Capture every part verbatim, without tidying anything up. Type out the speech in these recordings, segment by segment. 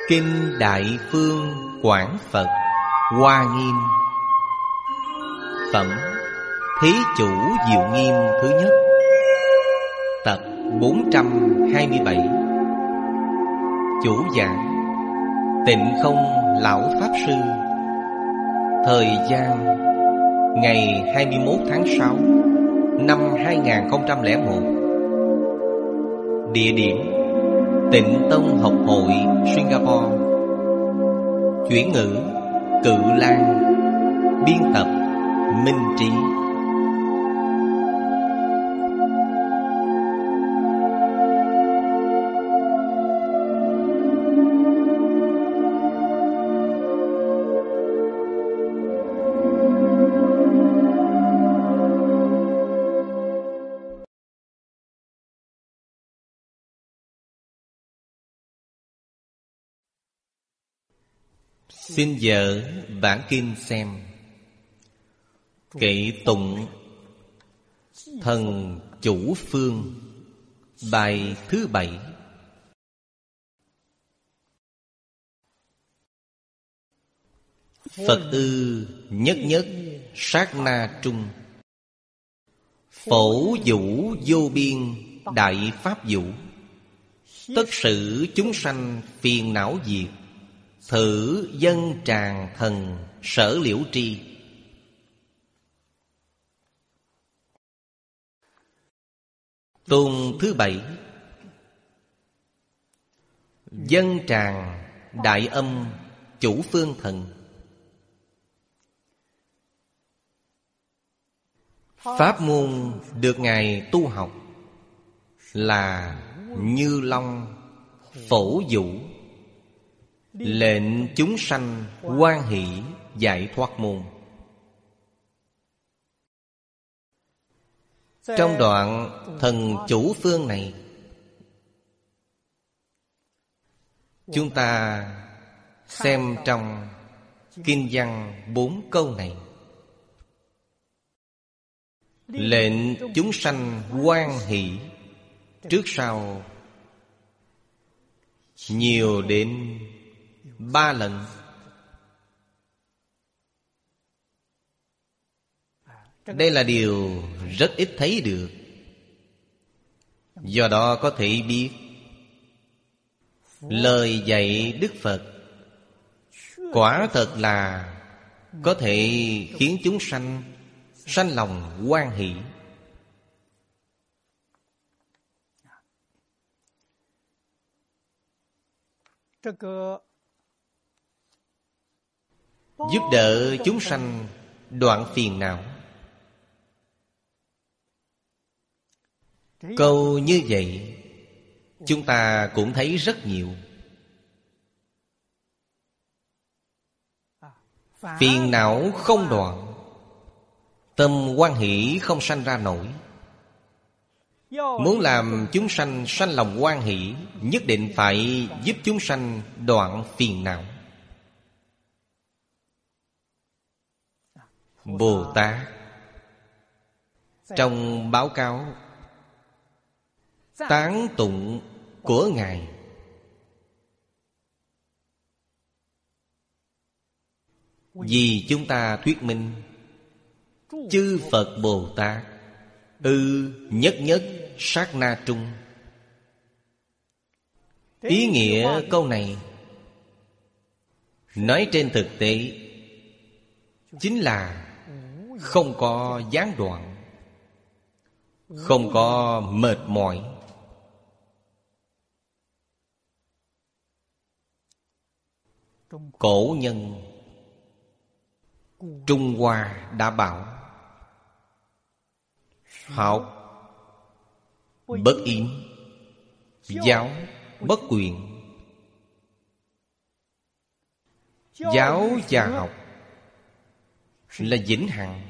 Kinh Đại Phương Quảng Phật Hoa Nghiêm. Phẩm Thí Chủ Diệu Nghiêm thứ nhất. Tập bốn trăm hai mươi bảy. Chủ giảng Tịnh Không Lão Pháp Sư. Thời gian ngày hai mươi mốt tháng sáu năm hai nghìn không trăm lẻ một. Địa điểm Tịnh Tông Học Hội Singapore. Chuyển ngữ Cự Lan. Biên tập Minh Trí. Xin dở bản kinh xem. Kệ tụng Thần Chủ Phương. Bài thứ bảy. Phật ư nhất nhất sát na trung. Phổ vũ vô biên đại pháp vũ. Tất sự chúng sanh phiền não diệt. Thử dân tràng thần sở liễu tri. Tôn thứ bảy. Dân tràng đại âm chủ phương thần. Pháp môn được Ngài tu học là Như Long Phổ Vũ, lệnh chúng sanh hoan hỷ giải thoát môn. Trong đoạn thần chủ phương này, chúng ta xem trong kinh văn bốn câu này. Lệnh chúng sanh hoan hỷ, trước sau nhiều đến ba lần. Đây là điều rất ít thấy được. Do đó có thể biết lời dạy Đức Phật quả thật là có thể khiến chúng sanh sanh lòng hoan hỷ. Giúp đỡ chúng sanh đoạn phiền não. Câu như vậy chúng ta cũng thấy rất nhiều. Phiền não không đoạn, tâm hoan hỷ không sanh ra nổi. Muốn làm chúng sanh sanh lòng hoan hỷ, nhất định phải giúp chúng sanh đoạn phiền não. Bồ Tát trong báo cáo tán tụng của Ngài, vì chúng ta thuyết minh chư Phật Bồ Tát ư nhất nhất sát na trung. Ý nghĩa câu này nói trên thực tế chính là không có gián đoạn, không có mệt mỏi. Cổ nhân Trung Hoa đã bảo học bất yếm, giáo bất quyền. Giáo và học là vĩnh hằng,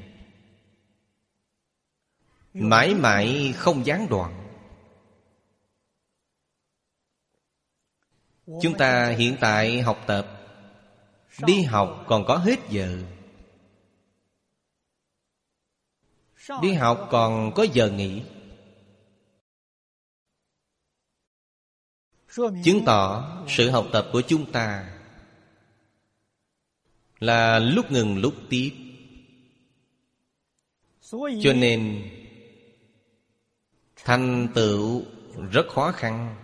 mãi mãi không gián đoạn. Chúng ta hiện tại học tập, đi học còn có hết giờ. Đi học còn có giờ nghỉ. chứng tỏ sự học tập của chúng ta là lúc ngừng lúc tiếp. Cho nên thành tựu rất khó khăn.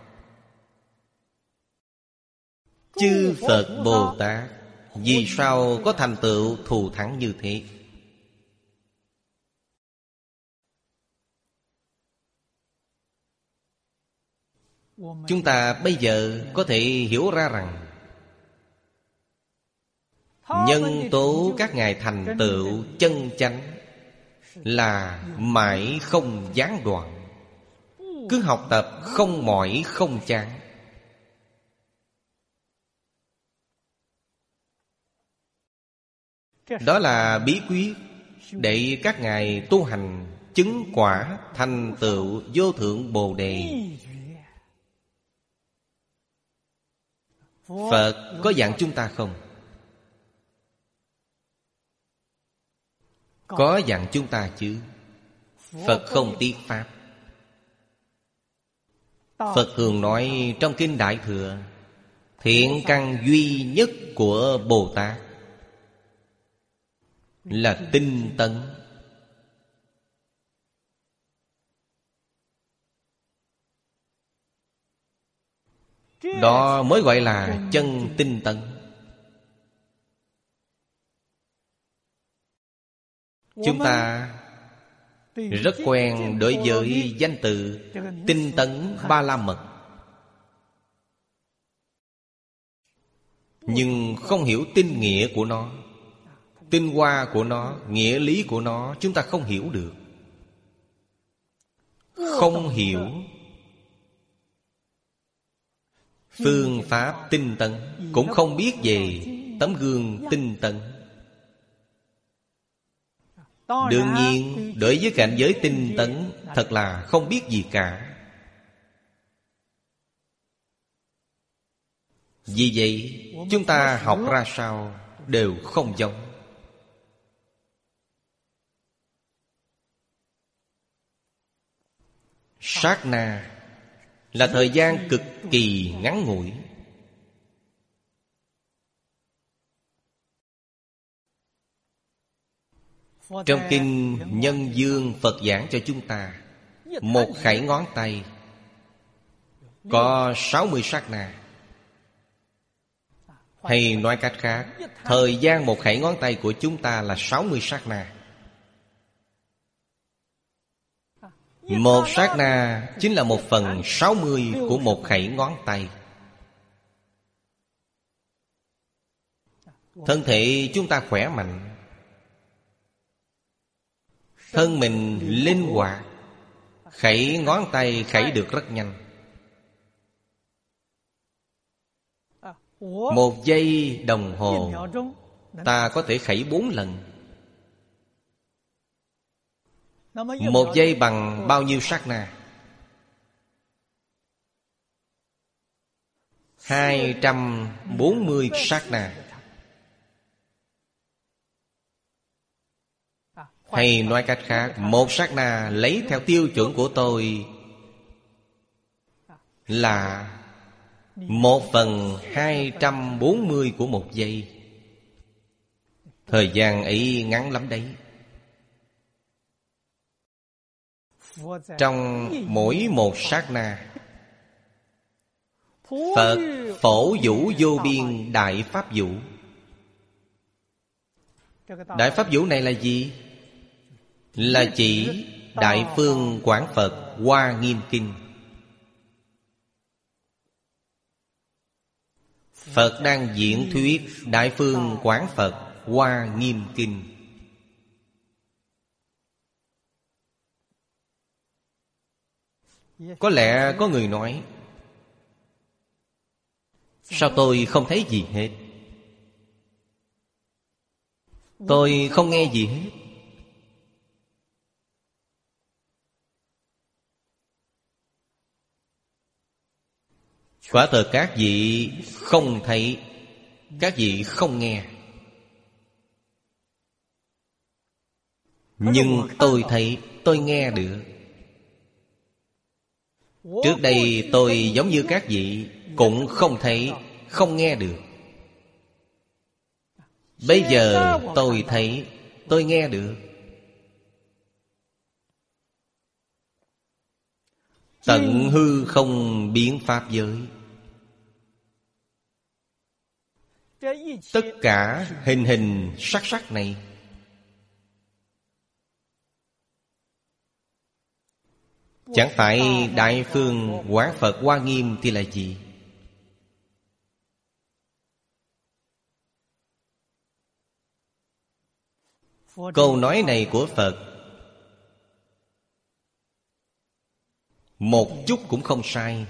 Chư Phật Bồ Tát vì sao có thành tựu thù thắng như thế? Chúng ta bây giờ có thể hiểu ra rằng nhân tố các ngài thành tựu chân chánh là mãi không gián đoạn, cứ học tập không mỏi không chán. Đó là bí quyết để các ngài tu hành chứng quả thành tựu vô thượng Bồ Đề. Phật có dặn chúng ta không? Có dặn chúng ta chứ. Phật không tiết pháp. Phật thường nói trong Kinh Đại Thừa, thiện căn duy nhất của Bồ Tát là tinh tấn. Đó mới gọi là chân tinh tấn. Chúng ta rất quen đối với danh từ tinh tấn Ba La Mật, nhưng không hiểu tinh nghĩa của nó, tinh hoa của nó, nghĩa lý của nó. Chúng ta không hiểu được. Không hiểu phương pháp tinh tấn, cũng không biết về tấm gương tinh tấn. Đương nhiên, đối với cảnh giới tinh tấn thật là không biết gì cả. Vì vậy, chúng ta học ra sao đều không giống. Sát na là thời gian cực kỳ ngắn ngủi. Trong Kinh Nhân Dương, Phật giảng cho chúng ta, một khẩy ngón tay có sáu mươi sát na. Hay nói cách khác, thời gian một khẩy ngón tay của chúng ta là sáu mươi sát na. Một sát na chính là một phần sáu mươi của một khẩy ngón tay. Thân thể chúng ta khỏe mạnh, thân mình linh hoạt, khẩy ngón tay khẩy được rất nhanh. Một giây đồng hồ ta có thể khẩy bốn lần. Một giây bằng bao nhiêu sát na? Hai trăm bốn mươi sát na. Hay nói cách khác, một sát na lấy theo tiêu chuẩn của tôi là một phần hai trăm bốn mươi của một giây. Thời gian ấy ngắn lắm đấy. Trong mỗi một sát na, Phật phổ vũ vô biên đại pháp vũ. Đại pháp vũ này là gì? Là chỉ Đại Phương Quảng Phật Hoa Nghiêm Kinh. Phật đang diễn thuyết Đại Phương Quảng Phật Hoa Nghiêm Kinh. Có lẽ có người nói, sao tôi không thấy gì hết? Tôi không nghe gì hết. Quả thật các vị không thấy, các vị không nghe. Nhưng tôi thấy, tôi nghe được. Trước đây tôi giống như các vị, cũng không thấy, không nghe được. Bây giờ tôi thấy, tôi nghe được. Tận hư không biến pháp giới. Tất cả hình hình sắc sắc này chẳng phải Đại Phương Quán Phật Hoa Nghiêm thì là gì? Câu nói này của Phật một chút cũng không sai.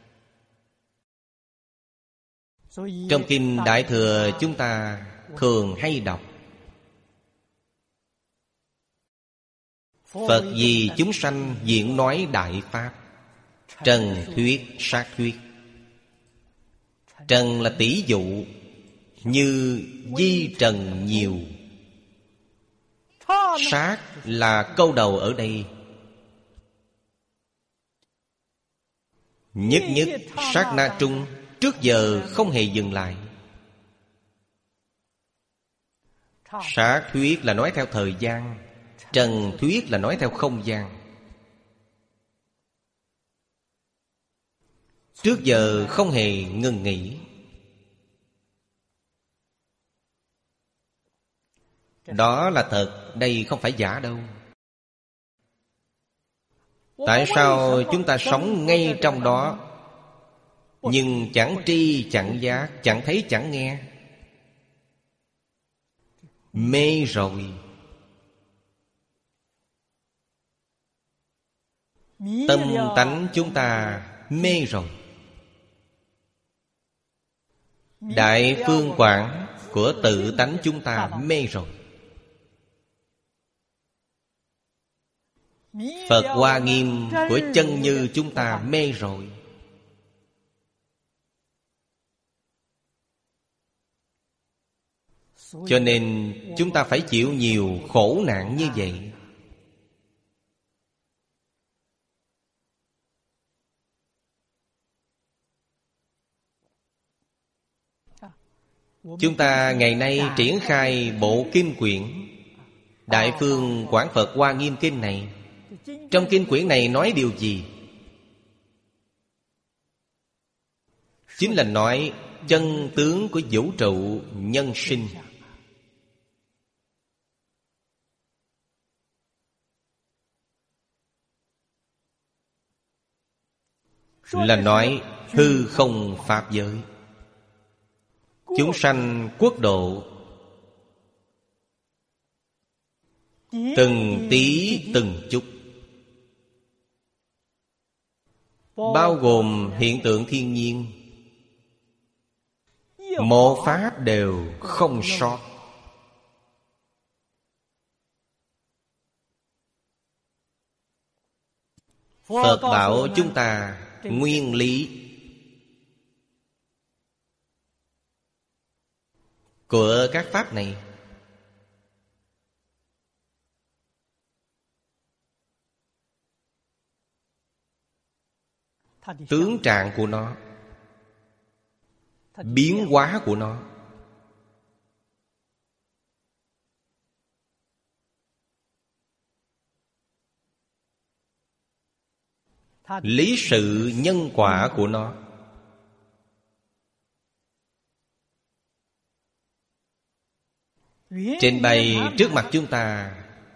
Trong Kinh Đại Thừa chúng ta thường hay đọc: Phật vì chúng sanh diễn nói đại pháp, trần thuyết sát thuyết. Trần là tỷ dụ, như di trần nhiều. Sát là câu đầu ở đây. Nhất nhất sát na trung, trước giờ không hề dừng lại. Sát thuyết là nói theo thời gian, trần thuyết là nói theo không gian. Trước giờ không hề ngừng nghỉ. Đó là thật, đây không phải giả đâu. Tại sao chúng ta sống ngay trong đó nhưng chẳng tri chẳng giác, chẳng thấy chẳng nghe? Mê rồi. Tâm tánh chúng ta mê rồi. Đại phương quảng của tự tánh chúng ta mê rồi. Phật Hoa Nghiêm của chân như chúng ta mê rồi. Cho nên chúng ta phải chịu nhiều khổ nạn như vậy. Chúng ta ngày nay triển khai bộ kinh quyển Đại Phương Quảng Phật Hoa Nghiêm Kinh này. Trong kinh quyển này nói điều gì? Chính là nói chân tướng của vũ trụ nhân sinh. Là nói hư không pháp giới, chúng sanh quốc độ, từng tí từng chút, bao gồm hiện tượng thiên nhiên, một pháp đều không sót. Phật bảo chúng ta nguyên lý của các pháp này. Tướng trạng của nó, biến hóa của nó, lý sự nhân quả của nó, trình bày trước mặt chúng ta,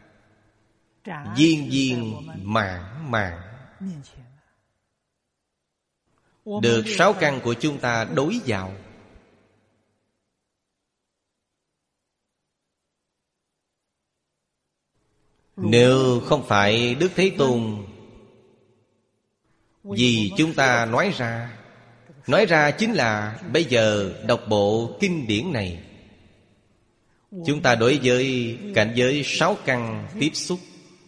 viên viên mãn mãn, được sáu căn của chúng ta đối vào. Nếu không phải Đức Thế Tôn vì chúng ta nói ra, nói ra chính là bây giờ đọc bộ kinh điển này, chúng ta đối với cảnh giới sáu căn tiếp xúc,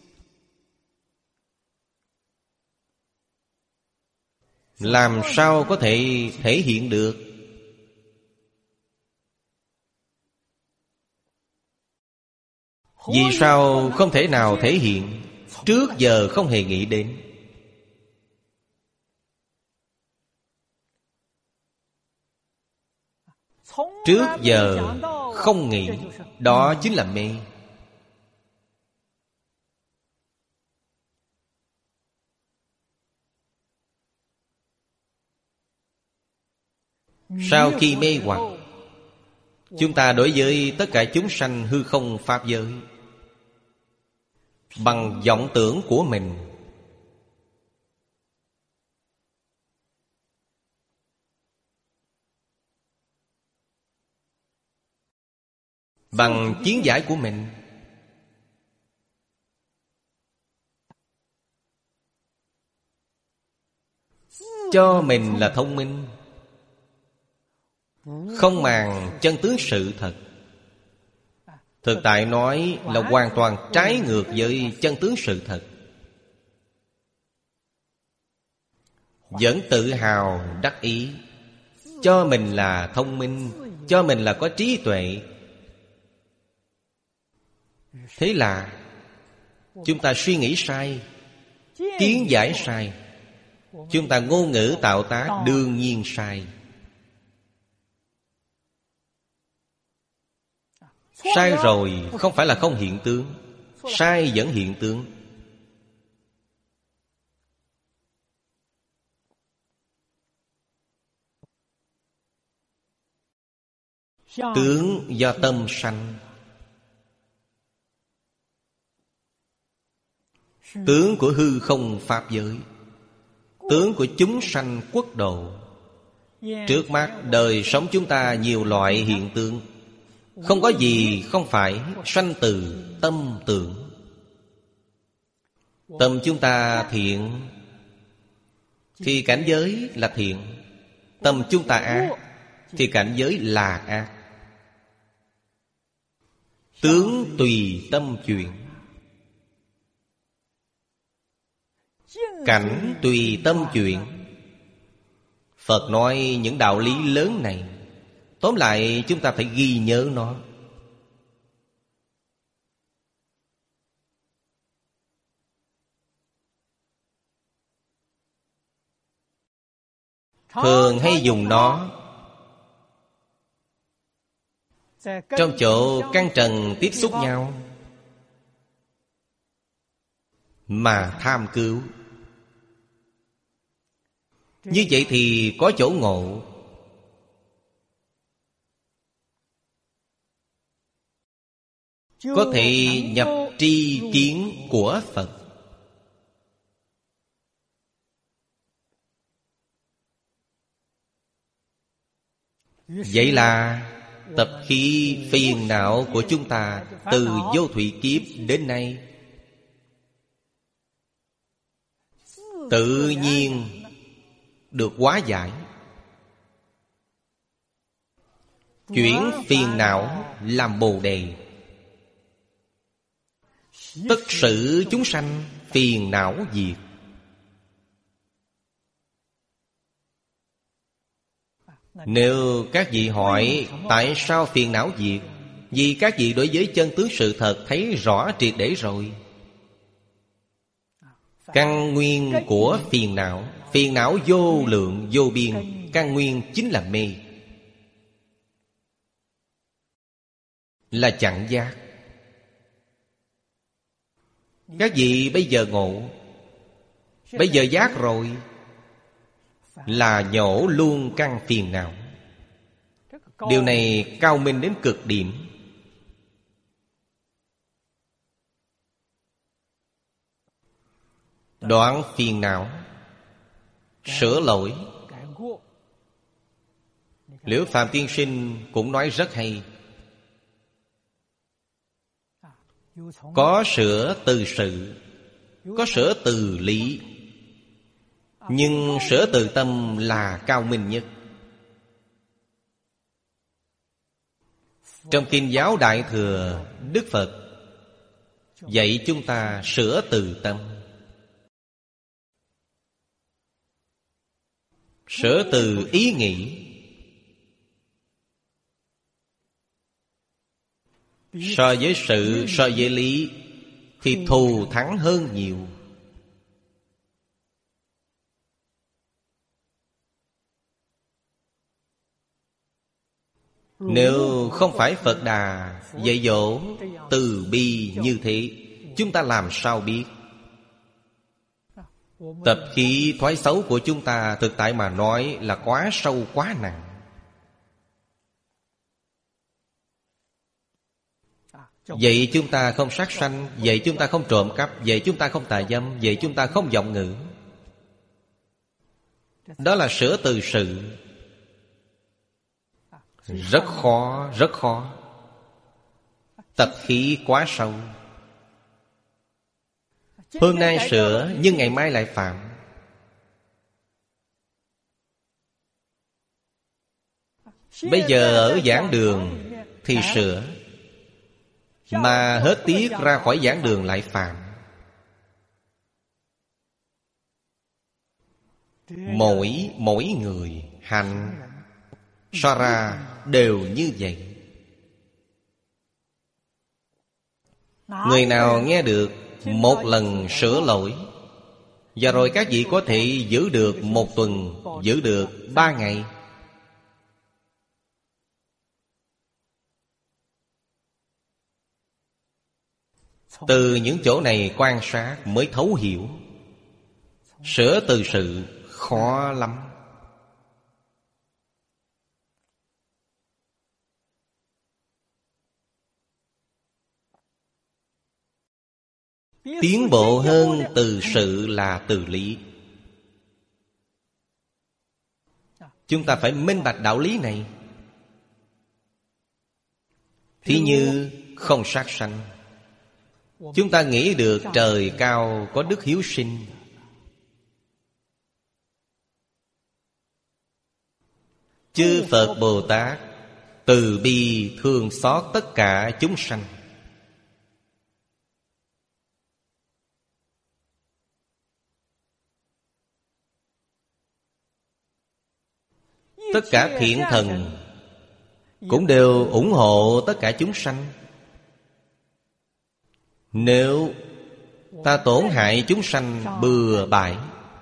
làm sao có thể thể hiện được? Vì sao không thể nào thể hiện? Trước giờ không hề nghĩ đến. trước giờ không nghĩ, đó chính là mê. Sau khi mê hoặc, chúng ta đối với tất cả chúng sanh hư không pháp giới bằng vọng tưởng của mình, bằng kiến giải của mình, cho mình là thông minh, không màng chân tướng sự thật. Thực tại nói là hoàn toàn trái ngược với chân tướng sự thật. Vẫn tự hào đắc ý, cho mình là thông minh, cho mình là có trí tuệ. Thế là chúng ta suy nghĩ sai, kiến giải sai, chúng ta ngôn ngữ tạo tác đương nhiên sai. Sai rồi không phải là không hiện tướng, sai vẫn hiện tướng. Tướng do tâm sanh, tướng của hư không pháp giới, tướng của chúng sanh quốc độ. Trước mắt đời sống chúng ta nhiều loại hiện tượng, không có gì không phải sanh từ tâm tưởng. Tâm chúng ta thiện thì cảnh giới là thiện, tâm chúng ta ác thì cảnh giới là ác. Tướng tùy tâm chuyển, cảnh tùy tâm chuyển. Phật nói những đạo lý lớn này, tóm lại chúng ta phải ghi nhớ nó. Thường hay dùng nó trong chỗ căn trần tiếp xúc nhau mà tham cứu. Như vậy thì có chỗ ngộ. Có thể nhập tri kiến của Phật. Vậy là tập khí phiền não của chúng ta từ vô thủy kiếp đến nay tự nhiên được hóa giải. Chuyển phiền não làm bồ đề. Tất sự chúng sanh phiền não diệt. Nếu các vị hỏi tại sao phiền não diệt, vì các vị đối với chân tướng sự thật thấy rõ triệt để rồi. Căn nguyên của phiền não, phiền não vô lượng vô biên, căn nguyên chính là mê, là chẳng giác. Các vị bây giờ ngộ, bây giờ giác rồi, là nhổ luôn căn phiền não. Điều này cao minh đến cực điểm. Đoạn phiền não, sửa lỗi. Liễu Phạm Tiên Sinh cũng nói rất hay. Có sửa từ sự, có sửa từ lý, nhưng sửa từ tâm là cao minh nhất. Trong Kinh giáo Đại Thừa, Đức Phật dạy chúng ta sửa từ tâm. Sửa từ ý nghĩ. So với sự, so với lý thì thù thắng hơn nhiều. Nếu không phải Phật Đà dạy dỗ từ bi như thế, chúng ta làm sao biết? Tập khí thói xấu của chúng ta thực tại mà nói là quá sâu quá nặng. Vậy chúng ta không sát sanh, vậy chúng ta không trộm cắp, vậy chúng ta không tà dâm, vậy chúng ta không vọng ngữ. Đó là sửa từ sự. Rất khó, rất khó. Tập khí quá sâu. Hôm nay sửa nhưng ngày mai lại phạm. Bây giờ ở giảng đường thì sửa, mà hết tiết ra khỏi giảng đường lại phạm. Mỗi mỗi người hành so ra đều như vậy. Người nào nghe được một lần sửa lỗi, và rồi các vị có thể giữ được một tuần, giữ được ba ngày. Từ những chỗ này quan sát mới thấu hiểu. Sửa từ sự khó lắm. Tiến bộ hơn từ sự là từ lý. Chúng ta phải minh bạch đạo lý này. Thí như không sát sanh. Chúng ta nghĩ được trời cao có đức hiếu sinh. Chư Phật Bồ Tát từ bi thương xót tất cả chúng sanh. Tất cả thiện thần cũng đều ủng hộ tất cả chúng sanh. Nếu ta tổn hại chúng sanh bừa bãi,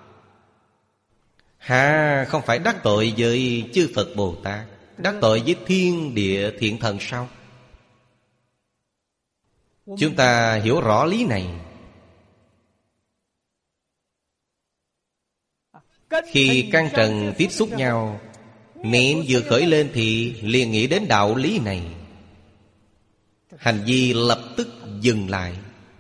hà không phải đắc tội với chư Phật Bồ Tát, đắc tội với thiên địa thiện thần sao? Chúng ta hiểu rõ lý này. Khi căn trần tiếp xúc nhau, niệm vừa khởi lên thì liền nghĩ đến đạo lý này. Hành vi lập tức dừng lại.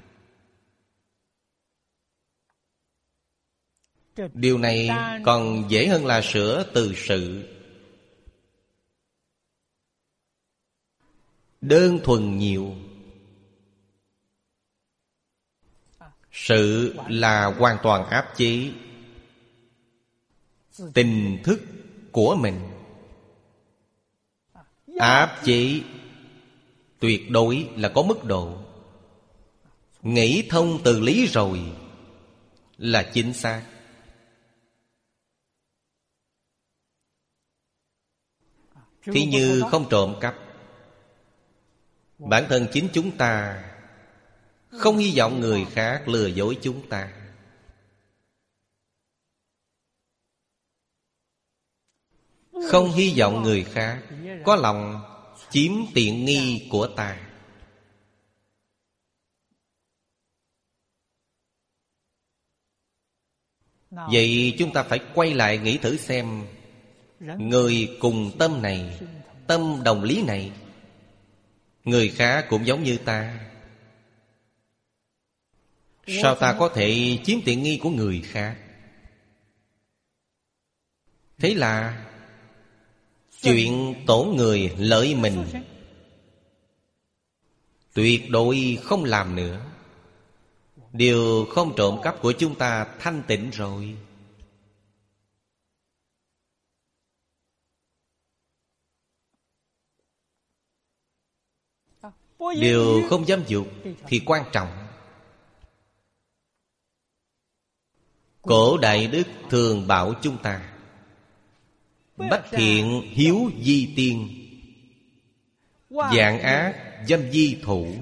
Điều này còn dễ hơn là sửa từ sự. Đơn thuần nhiều. Sự là hoàn toàn áp chế tình thức của mình. Áp chế tuyệt đối là có mức độ. Nghĩ thông từ lý rồi là chính xác. Thí như không trộm cắp. Bản thân chính chúng ta không hy vọng người khác lừa dối chúng ta. Không hy vọng người khác có lòng chiếm tiện nghi của ta. Vậy chúng ta phải quay lại nghĩ thử xem, người cùng tâm này, tâm đồng lý này, người khác cũng giống như ta, sao ta có thể chiếm tiện nghi của người khác? Thế là chuyện tổn người lợi mình tuyệt đối không làm nữa. Điều không trộm cắp của chúng ta thanh tịnh rồi. Điều không dám dục thì quan trọng. Cổ Đại Đức thường bảo chúng ta: bách thiện hiếu di tiên, vạn ác dâm di thủ.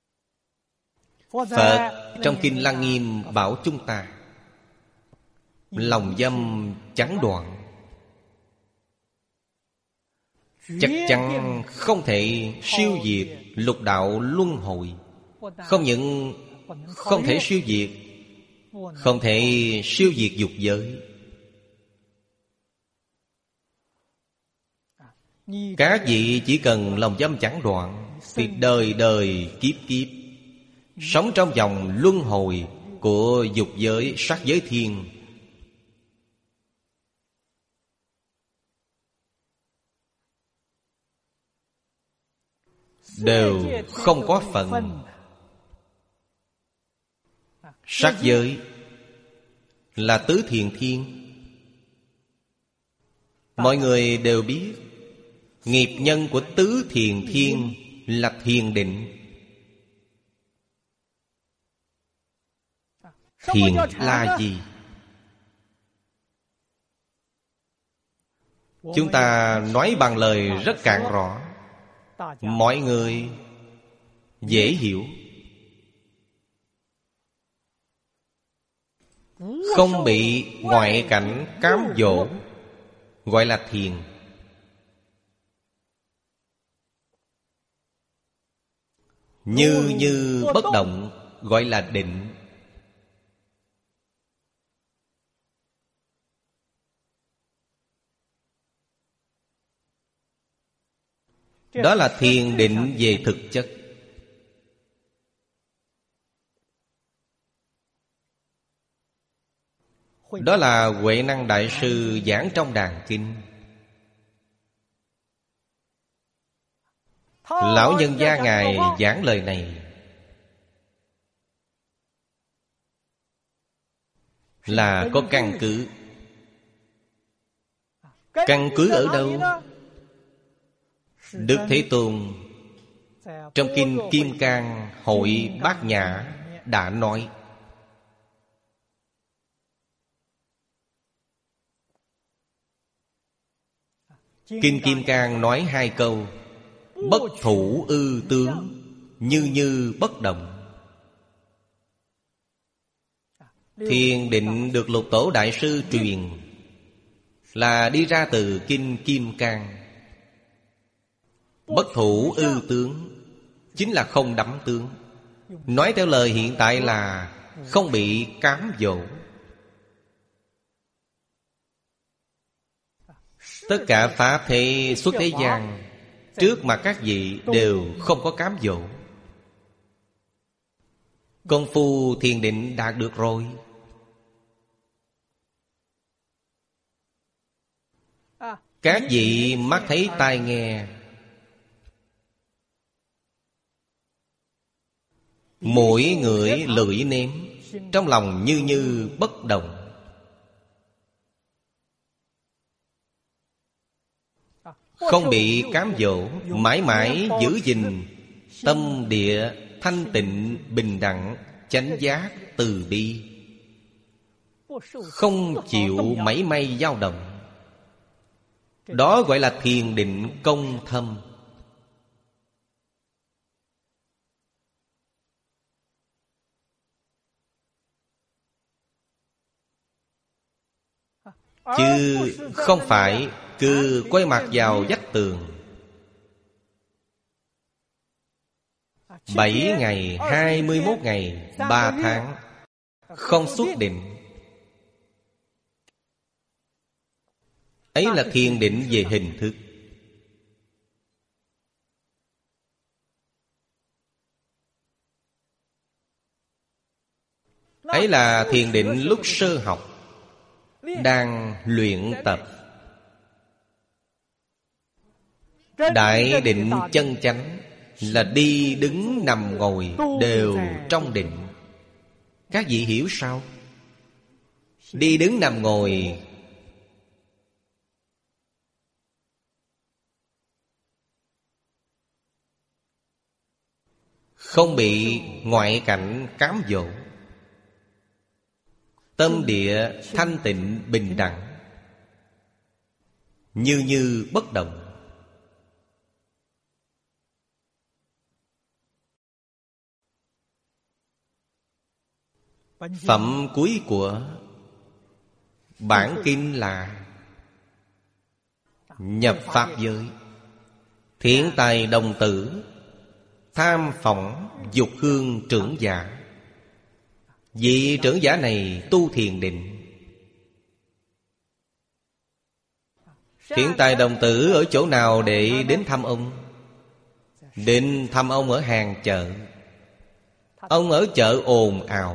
Phật trong Kinh Lăng Nghiêm bảo chúng ta: lòng dâm chẳng đoạn. Chắc chắn không thể siêu diệt lục đạo luân hồi. Không những không thể siêu diệt, không thể siêu diệt dục giới. Các vị chỉ cần lòng dâm chẳng đoạn thì đời đời kiếp kiếp sống trong vòng luân hồi của dục giới, sắc giới thiên. Đều không có phần. Sắc giới là tứ thiền thiên. Mọi người đều biết nghiệp nhân của tứ thiền thiên là thiền định. Thiền là gì? Chúng ta nói bằng lời rất cạn rõ, mọi người dễ hiểu. Không bị ngoại cảnh cám dỗ gọi là thiền. Như như bất động gọi là định. Đó là thiền định về thực chất. Đó là Huệ Năng Đại Sư giảng trong Đàn Kinh. Lão nhân gia Ngài giảng lời này là có căn cứ. Căn cứ ở đâu? Đức Thế Tôn trong Kinh Kim Cang Hội Bát Nhã đã nói: Kinh Kim Cang nói hai câu: bất thủ ư tướng, như như bất động. Thiền định được Lục Tổ Đại Sư truyền là đi ra từ Kinh Kim Cang. Bất thủ ư tướng chính là không đắm tướng. Nói theo lời hiện tại là không bị cám dỗ. Tất cả pháp thế xuất thế gian trước mặt các vị đều không có cám dỗ. Công phu thiền định đạt được rồi, các vị mắt thấy tai nghe, mũi ngửi lưỡi nếm, trong lòng như như bất động. Không bị cám dỗ, mãi mãi giữ gìn tâm địa thanh tịnh, bình đẳng, chánh giác, từ bi, không chịu mảy may dao động. Đó gọi là thiền định công thâm. Chứ không phải cứ quay mặt vào vách tường. Bảy ngày, hai mươi mốt ngày, ba tháng không xuất định. Ấy là thiền định về hình thức. Ấy là thiền định lúc sơ học, đang luyện tập. Đại định chân chánh là đi đứng nằm ngồi đều trong định. Các vị hiểu sao? Đi đứng nằm ngồi không bị ngoại cảnh cám dỗ, tâm địa thanh tịnh bình đẳng, như như bất động. Phẩm cuối của Bản kinh là nhập pháp giới. Thiện tài đồng tử, tham phỏng dục hương trưởng giả. Vị trưởng giả này tu thiền định. Thiện tài đồng tử ở chỗ nào để đến thăm ông? Đến thăm ông ở hàng chợ. Ông ở chợ ồn ào.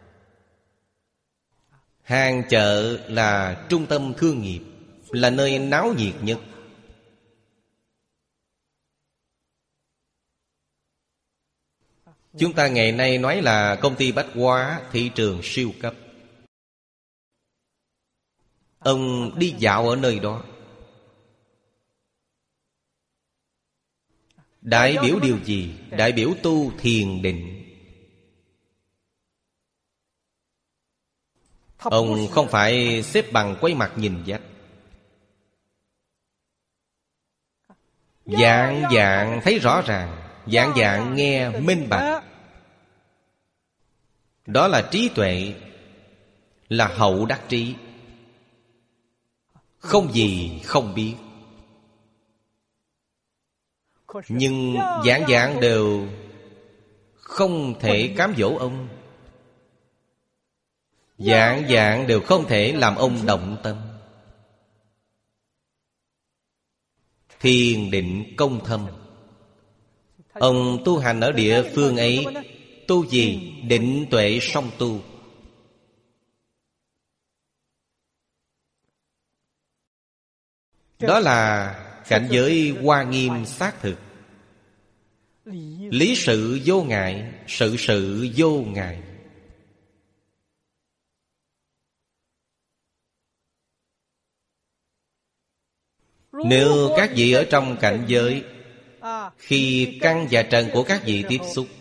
Hàng chợ là trung tâm thương nghiệp, là nơi náo nhiệt nhất. Chúng ta ngày nay nói là công ty bách hóa, thị trường siêu cấp. Ông đi dạo ở nơi đó, đại biểu điều gì? Đại biểu tu thiền định. Ông không phải xếp bằng quay mặt nhìn vách. Dạng dạng thấy rõ ràng, dạng dạng nghe minh bạch. Đó là trí tuệ, là hậu đắc trí. Không gì không biết. Nhưng dạng dạng đều không thể cám dỗ ông. Dạng dạng đều không thể làm ông động tâm. Thiền định công thâm. Ông tu hành ở địa phương ấy. Tu gì? Định tuệ song tu. Đó là cảnh giới hoa nghiêm xác thực. Lý sự vô ngại, sự sự vô ngại. Nếu các vị ở trong cảnh giới, khi căn và trần của các vị tiếp xúc,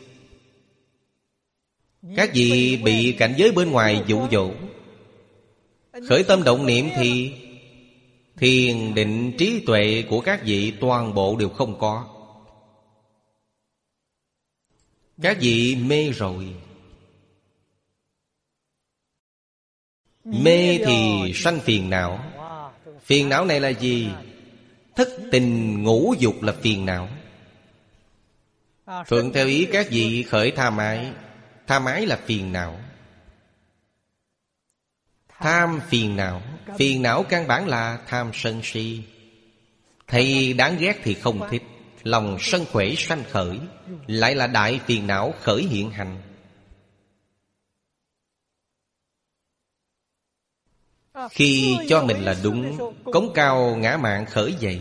các vị bị cảnh giới bên ngoài dụ dỗ, khởi tâm động niệm thì thiền định trí tuệ của các vị toàn bộ đều không có. Các vị mê rồi. Mê thì sanh phiền não. Phiền não này là gì? Thất tình ngũ dục là phiền não. Thuận theo ý các vị khởi tham ái. Tham ái là phiền não. Tham phiền não. Phiền não căn bản là tham sân si. Thầy đáng ghét thì không thích. Lòng sân khỏe sanh khởi, lại là đại phiền não khởi hiện hành. Khi cho mình là đúng, cống cao ngã mạn khởi dậy.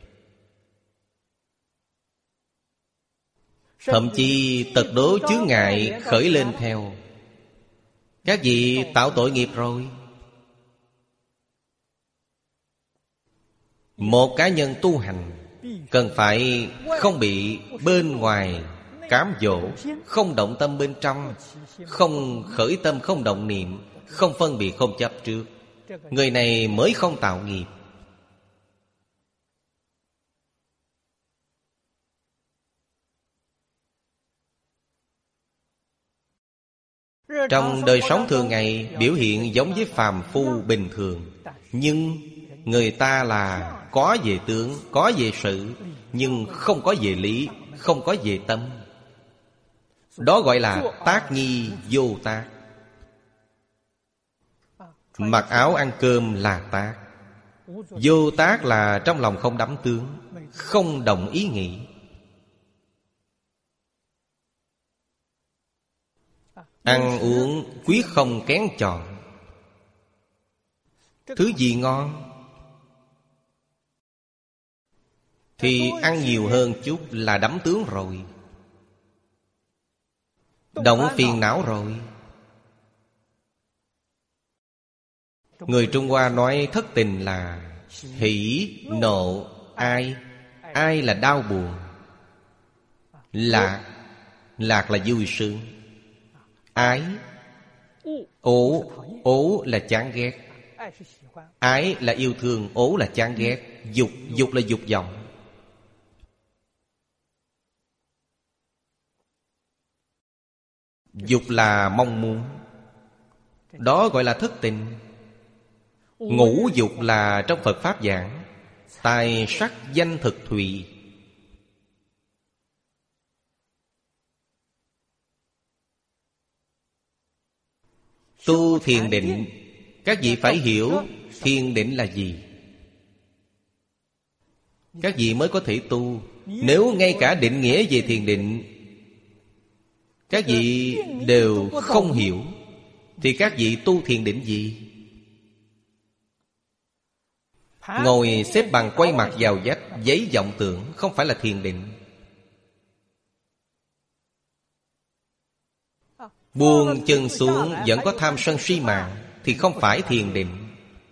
Thậm chí tật đố chướng ngại khởi lên theo. Các vị tạo tội nghiệp rồi. Một cá nhân tu hành cần phải không bị bên ngoài cám dỗ, không động tâm bên trong, không khởi tâm không động niệm, không phân biệt không chấp trước. Người này mới không tạo nghiệp. Trong đời sống thường ngày biểu hiện giống với phàm phu bình thường. Nhưng người ta là có về tướng, có về sự, nhưng không có về lý, không có về tâm. Đó gọi là tác nhi vô tác. Mặc áo ăn cơm là tác. Vô tác là trong lòng không đắm tướng, không động ý nghĩ. Ăn uống quyết không kén chọn. Thứ gì ngon thì ăn nhiều hơn chút là đắm tướng rồi, động phiền não rồi. Người Trung Hoa nói thất tình là hỷ, nộ, ai. Ai là đau buồn. Lạc, lạc là vui sướng. Ái, ố, ố là chán ghét. Ái là yêu thương, ố là chán ghét. Dục, dục là dục vọng. Dục là mong muốn. Đó gọi là thất tình. Ngũ dục là trong Phật Pháp giảng tài sắc danh thực thùy. Tu thiền định, các vị phải hiểu thiền định là gì, các vị mới có thể tu. Nếu ngay cả định nghĩa về thiền định các vị đều không hiểu thì các vị tu thiền định gì? Ngồi xếp bằng quay mặt vào vách, giấy vọng tưởng không phải là thiền định. Buông chân xuống vẫn có tham sân si mạng thì không phải thiền định.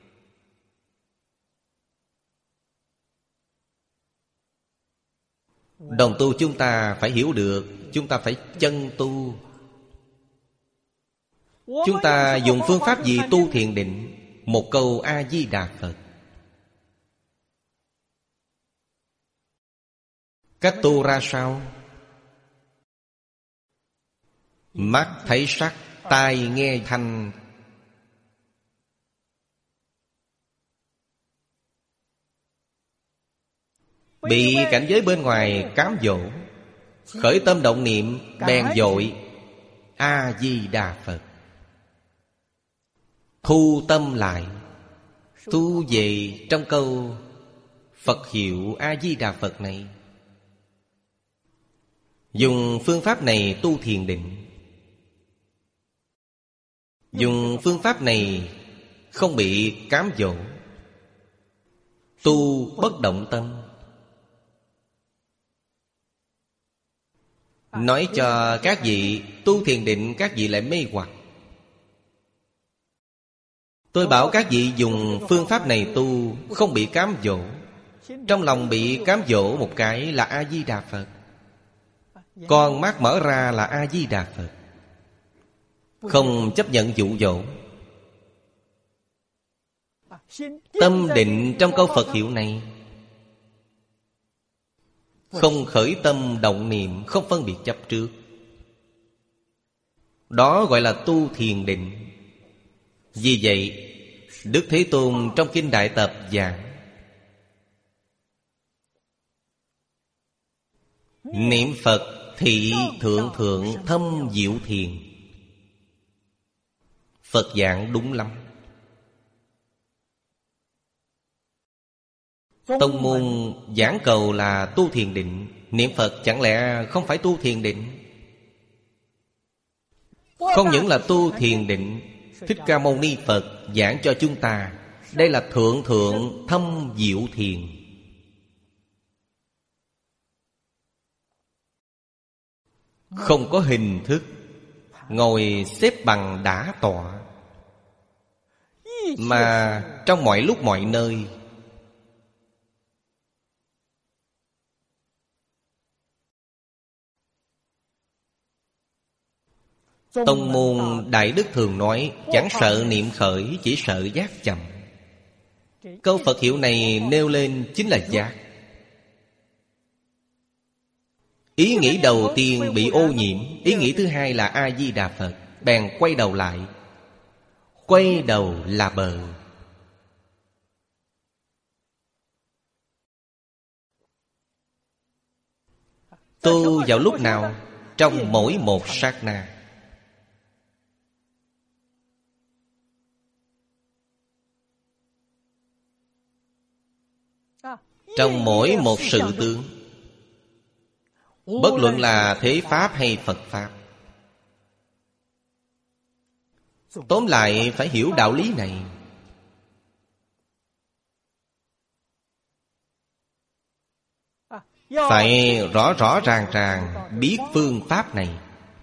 Đồng tu chúng ta phải hiểu được, chúng ta phải chân tu. Chúng ta dùng phương pháp gì tu thiền định? Một câu A-di-đà Phật. Cách tu ra sao? Mắt thấy sắc, tai nghe thanh. Bị cảnh giới bên ngoài cám dỗ, khởi tâm động niệm bèn dội A-di-đà Phật. Thu tâm lại, thu về trong câu Phật hiệu A-di-đà Phật này. Dùng phương pháp này tu thiền định. Dùng phương pháp này không bị cám dỗ, tu bất động tâm. Nói cho các vị tu thiền định, các vị lại mê hoặc. Tôi bảo các vị dùng phương pháp này tu không bị cám dỗ. Trong lòng bị cám dỗ một cái là A-di-đà Phật, con mắt mở ra là A-di-đà Phật. Không chấp nhận dụ dỗ. Tâm định trong câu Phật hiệu này, không khởi tâm động niệm, không phân biệt chấp trước. Đó gọi là tu thiền định. Vì vậy Đức Thế Tôn trong Kinh Đại Tập giảng niệm Phật thị thượng thượng thâm diệu thiền. Phật giảng đúng lắm. Tông môn giảng cầu là tu thiền định, niệm Phật chẳng lẽ không phải tu thiền định? Không những là tu thiền định, Thích Ca Mâu Ni Phật giảng cho chúng ta đây là thượng thượng thâm diệu thiền. Không có hình thức, ngồi xếp bằng đả tọa, mà trong mọi lúc mọi nơi. Tông môn Đại Đức thường nói chẳng sợ niệm khởi, chỉ sợ giác chậm. Câu Phật hiệu này nêu lên chính là giác. Ý nghĩ đầu tiên bị ô nhiễm, ý nghĩ thứ hai là A-di-đà Phật, bèn quay đầu lại. Quay đầu là bờ. Tu vào lúc nào? Trong mỗi một sát na. Trong mỗi một sự tướng, bất luận là thế Pháp hay Phật Pháp. Tóm lại phải hiểu đạo lý này. Phải rõ rõ ràng ràng biết phương pháp này.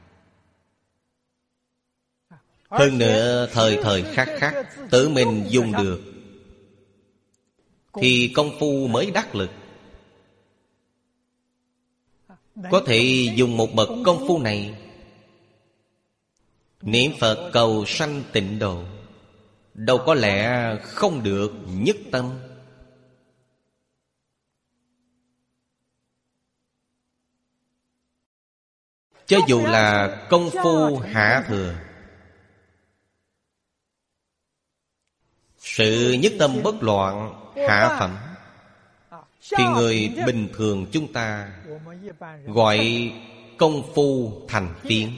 Hơn nữa thời thời khắc khắc tự mình dùng được thì công phu mới đắc lực. Có thể dùng một bậc công phu này niệm Phật cầu sanh tịnh độ, đâu có lẽ không được nhất tâm. Cho dù là công phu hạ thừa, sự nhất tâm bất loạn hạ phẩm, thì người bình thường chúng ta gọi công phu thành phiến.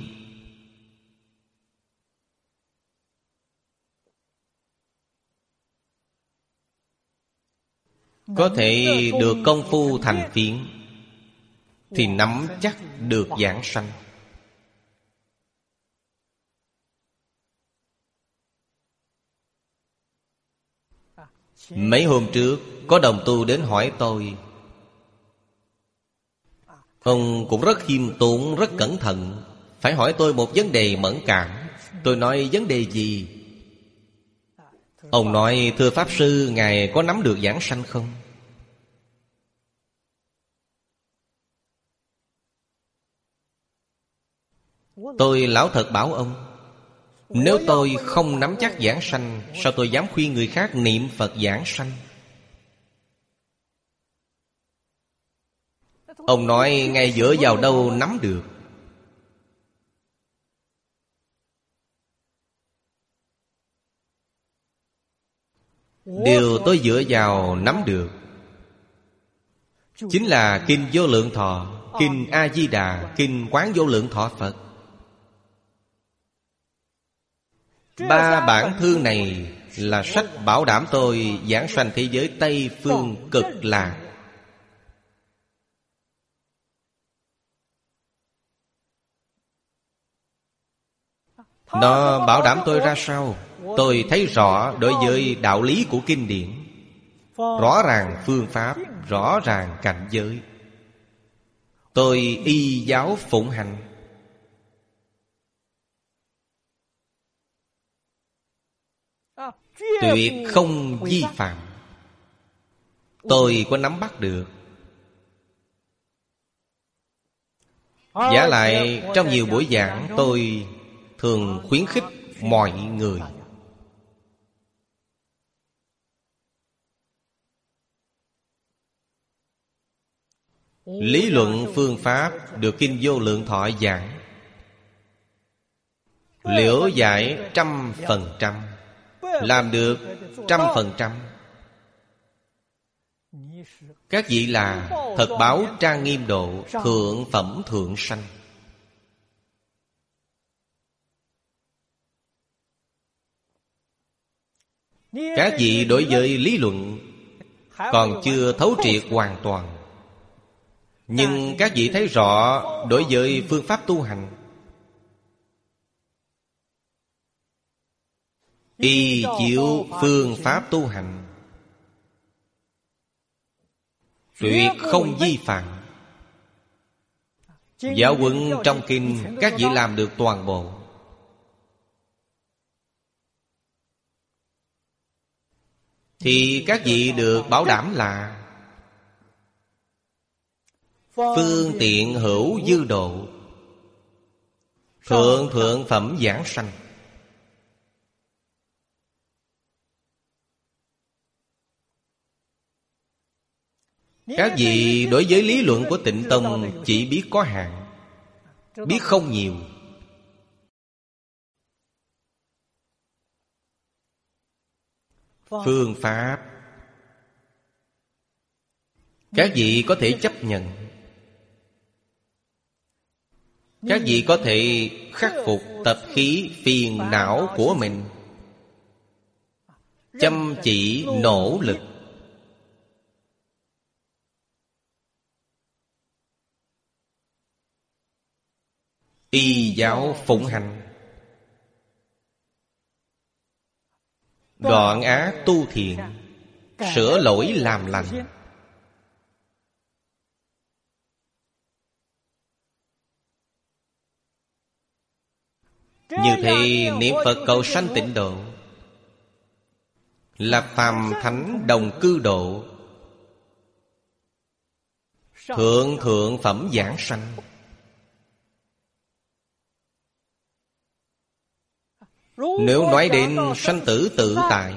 Có thể được công phu thành phiến thì nắm chắc được giảng sanh. Mấy hôm trước có đồng tu đến hỏi tôi. Ông cũng rất khiêm tốn, rất cẩn thận, phải hỏi tôi một vấn đề mẫn cảm. Tôi nói vấn đề gì? Ông nói: thưa Pháp Sư, Ngài có nắm được giảng sanh không? Tôi lão thật bảo ông, nếu tôi không nắm chắc giảng sanh, sao tôi dám khuyên người khác niệm Phật giảng sanh? Ông nói: ngay dựa vào đâu nắm được? Điều tôi dựa vào nắm được chính là Kinh Vô Lượng Thọ, Kinh A-di-đà, Kinh Quán Vô Lượng Thọ Phật. Ba bản thư này là sách bảo đảm tôi giảng sanh thế giới Tây Phương Cực Lạc. Nó bảo đảm tôi ra sao? Tôi thấy rõ đối với đạo lý của kinh điển, rõ ràng phương pháp, rõ ràng cảnh giới. Tôi y giáo phụng hành, tuyệt không vi phạm. Tôi có nắm bắt được. Vả lại trong nhiều buổi giảng, tôi thường khuyến khích mọi người lý luận phương pháp được Kinh Vô Lượng Thọ giảng, liễu giải trăm phần trăm, làm được trăm phần trăm. Các vị là thật báo trang nghiêm độ, thượng phẩm thượng sanh. Các vị đối với lý luận còn chưa thấu triệt hoàn toàn, nhưng các vị thấy rõ đối với phương pháp tu hành. Y chiếu phương pháp tu hành, tuyệt không vi phạm. Giáo huấn trong kinh các vị làm được toàn bộ. Thì các vị được bảo đảm là phương tiện hữu dư độ, thượng thượng phẩm giảng sanh. Các vị đối với lý luận của Tịnh Tông chỉ biết có hạn, biết không nhiều. Phương pháp các vị có thể chấp nhận, các vị có thể khắc phục tập khí phiền não của mình, chăm chỉ nỗ lực. Y giáo phụng hành, đoạn ác tu thiện, sửa lỗi làm lành. Như thế niệm Phật cầu sanh tịnh độ, là phàm thánh đồng cư độ, thượng thượng phẩm giảng sanh. Nếu nói đến sanh tử tự tại,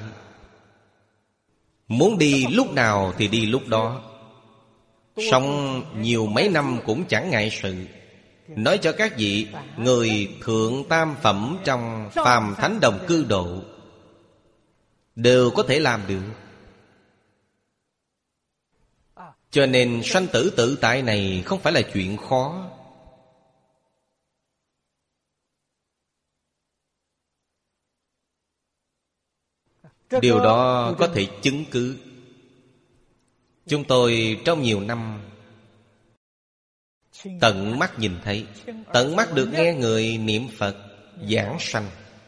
muốn đi lúc nào thì đi lúc đó, sống nhiều mấy năm cũng chẳng ngại sự. Nói cho các vị, người thượng tam phẩm trong phàm thánh đồng cư độ đều có thể làm được. Cho nên sanh tử tự tại này không phải là chuyện khó. Điều đó có thể chứng cứ. Chúng tôi trong nhiều năm tận mắt nhìn thấy, tận mắt được nghe người niệm Phật giảng sanh,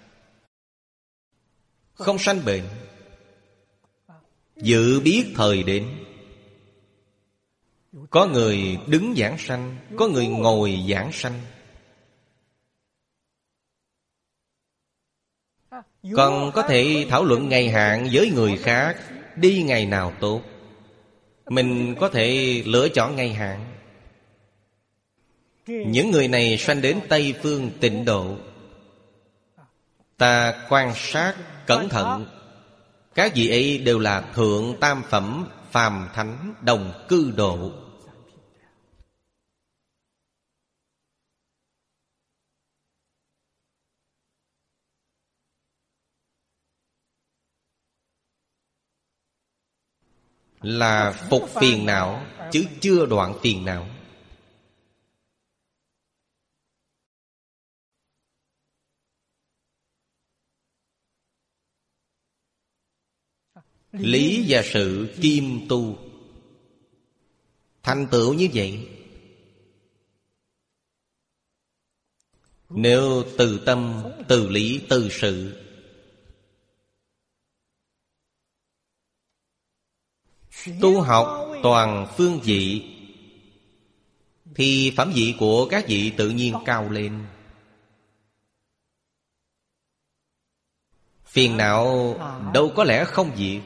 không sanh bệnh, dự biết thời đến. Có người đứng giảng sanh, có người ngồi giảng sanh. Còn có thể thảo luận ngày hạn với người khác, đi ngày nào tốt. Mình có thể lựa chọn ngày hạn. Những người này sanh đến Tây Phương Tịnh Độ. Ta quan sát cẩn thận, các vị ấy đều là thượng tam phẩm phàm thánh đồng cư độ. Là phục phiền não, chứ chưa đoạn phiền não. Lý và sự kim tu, thành tựu như vậy. Nếu từ tâm, từ lý, từ sự, tu học toàn phương vị, thì phẩm vị của các vị tự nhiên cao lên. Phiền não đâu có lẽ không diệt.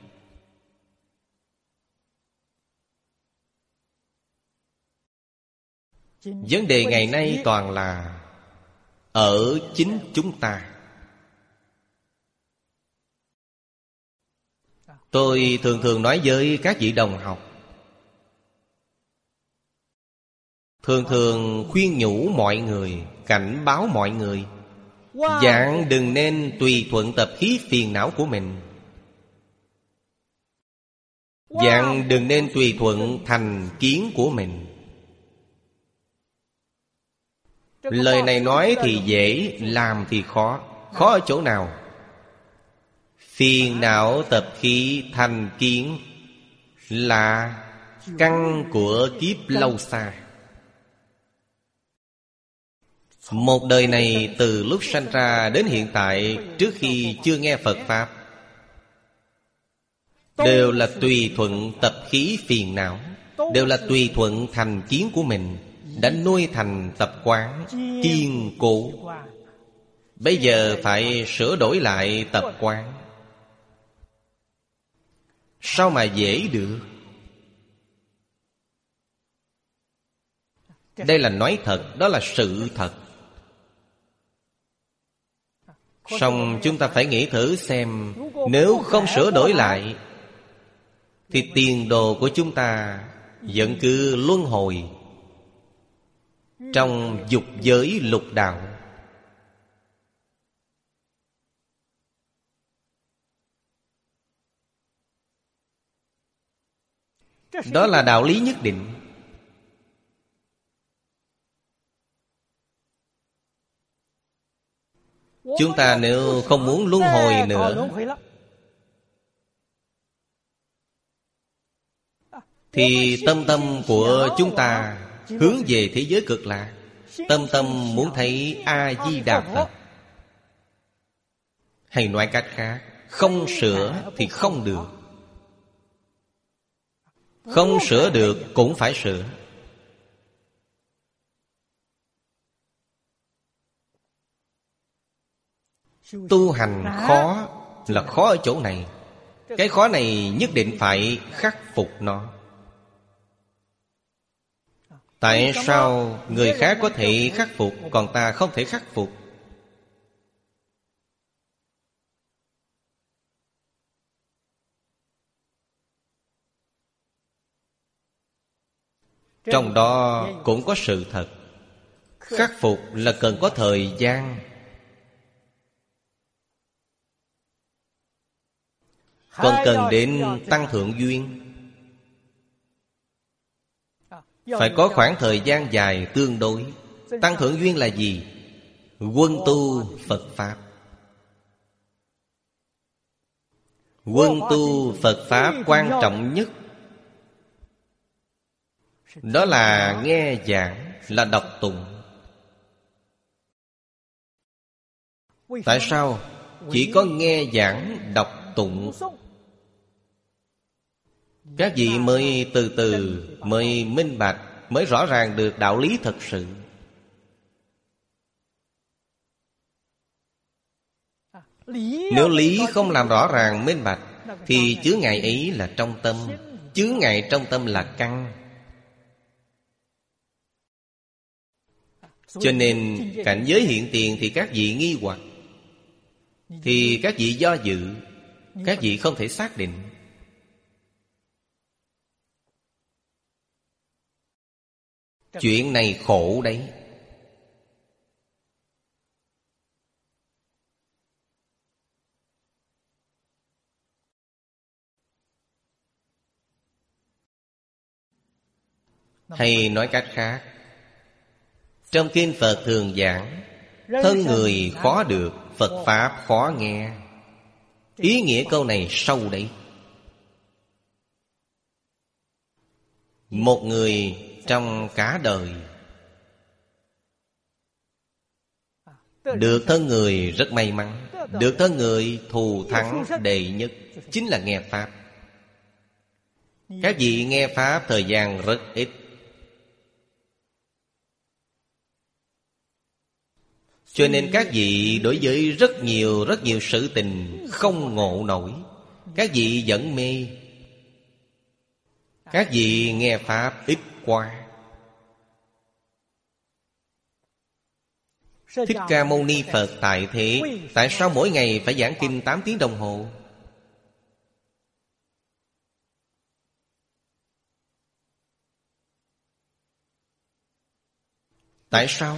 Vấn đề ngày nay toàn là ở chính chúng ta. Tôi thường thường nói với các vị đồng học, thường thường khuyên nhủ mọi người, cảnh báo mọi người, dạng đừng nên tùy thuận tập khí phiền não của mình. Dạng đừng nên tùy thuận thành kiến của mình. Lời này nói thì dễ, làm thì khó. Khó ở chỗ nào? Phiền não tập khí thành kiến là căn của kiếp lâu xa. Một đời này từ lúc sanh ra đến hiện tại, trước khi chưa nghe Phật Pháp, đều là tùy thuận tập khí phiền não, đều là tùy thuận thành kiến của mình, đã nuôi thành tập quán kiên cố. Bây giờ phải sửa đổi lại tập quán. Sao mà dễ được? Đây là nói thật, đó là sự thật. Song chúng ta phải nghĩ thử xem, nếu không sửa đổi lại thì tiền đồ của chúng ta vẫn cứ luân hồi trong dục giới lục đạo. Đó là đạo lý nhất định. Chúng ta nếu không muốn luân hồi nữa thì tâm tâm của chúng ta hướng về thế giới cực lạc. Tâm tâm muốn thấy A-di-đà Phật. Hay nói cách khác, không sửa thì không được. Không sửa được cũng phải sửa. Tu hành khó là khó ở chỗ này. Cái khó này nhất định phải khắc phục nó. Tại sao người khác có thể khắc phục, còn ta không thể khắc phục? Trong đó cũng có sự thật. Khắc phục là cần có thời gian. còn cần đến tăng thượng duyên. Phải có khoảng thời gian dài tương đối. Tăng thượng duyên là gì? Quân tu Phật Pháp. Quân tu Phật Pháp quan trọng nhất đó là nghe giảng, là đọc tụng. Tại sao? Chỉ có nghe giảng, đọc tụng, các vị mới từ từ, mới minh bạch, mới rõ ràng được đạo lý thật sự. Nếu lý không làm rõ ràng minh bạch thì chướng ngại ấy là trong tâm. Chướng ngại trong tâm là căn. Cho nên cảnh giới hiện tiền thì các vị nghi hoặc, thì các vị do dự, các vị không thể xác định. Chuyện này khổ đấy. Hay nói cách khác, trong kinh Phật thường giảng, thân người khó được, Phật Pháp khó nghe. Ý nghĩa câu này sâu đấy. Một người trong cả đời được thân người rất may mắn. Được thân người thù thắng đệ nhất chính là nghe Pháp. Các vị nghe Pháp thời gian rất ít. Cho nên các vị đối với rất nhiều rất nhiều sự tình không ngộ nổi. Các vị vẫn mê. Các vị nghe Pháp ít quá. Thích Ca Mâu Ni Phật tại thế, tại sao mỗi ngày phải giảng kinh tám tiếng đồng hồ? Tại sao?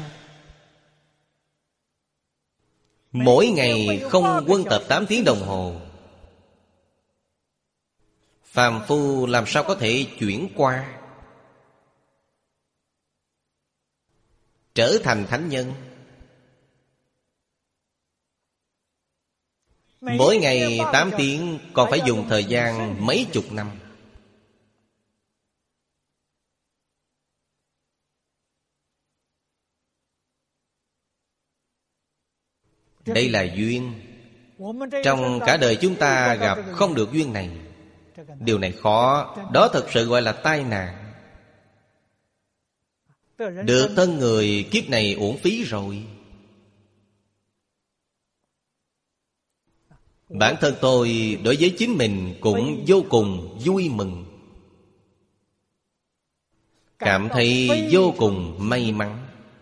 Mỗi ngày không quân tập tám tiếng đồng hồ, phàm phu làm sao có thể chuyển qua trở thành thánh nhân? Mỗi ngày tám tiếng còn phải dùng thời gian mấy chục năm. Đây là duyên. Trong cả đời chúng ta gặp không được duyên này. Điều này khó. Đó thật sự gọi là tai nạn. Được thân người kiếp này uổng phí rồi. Bản thân tôi đối với chính mình cũng vô cùng vui mừng, cảm thấy vô cùng may mắn.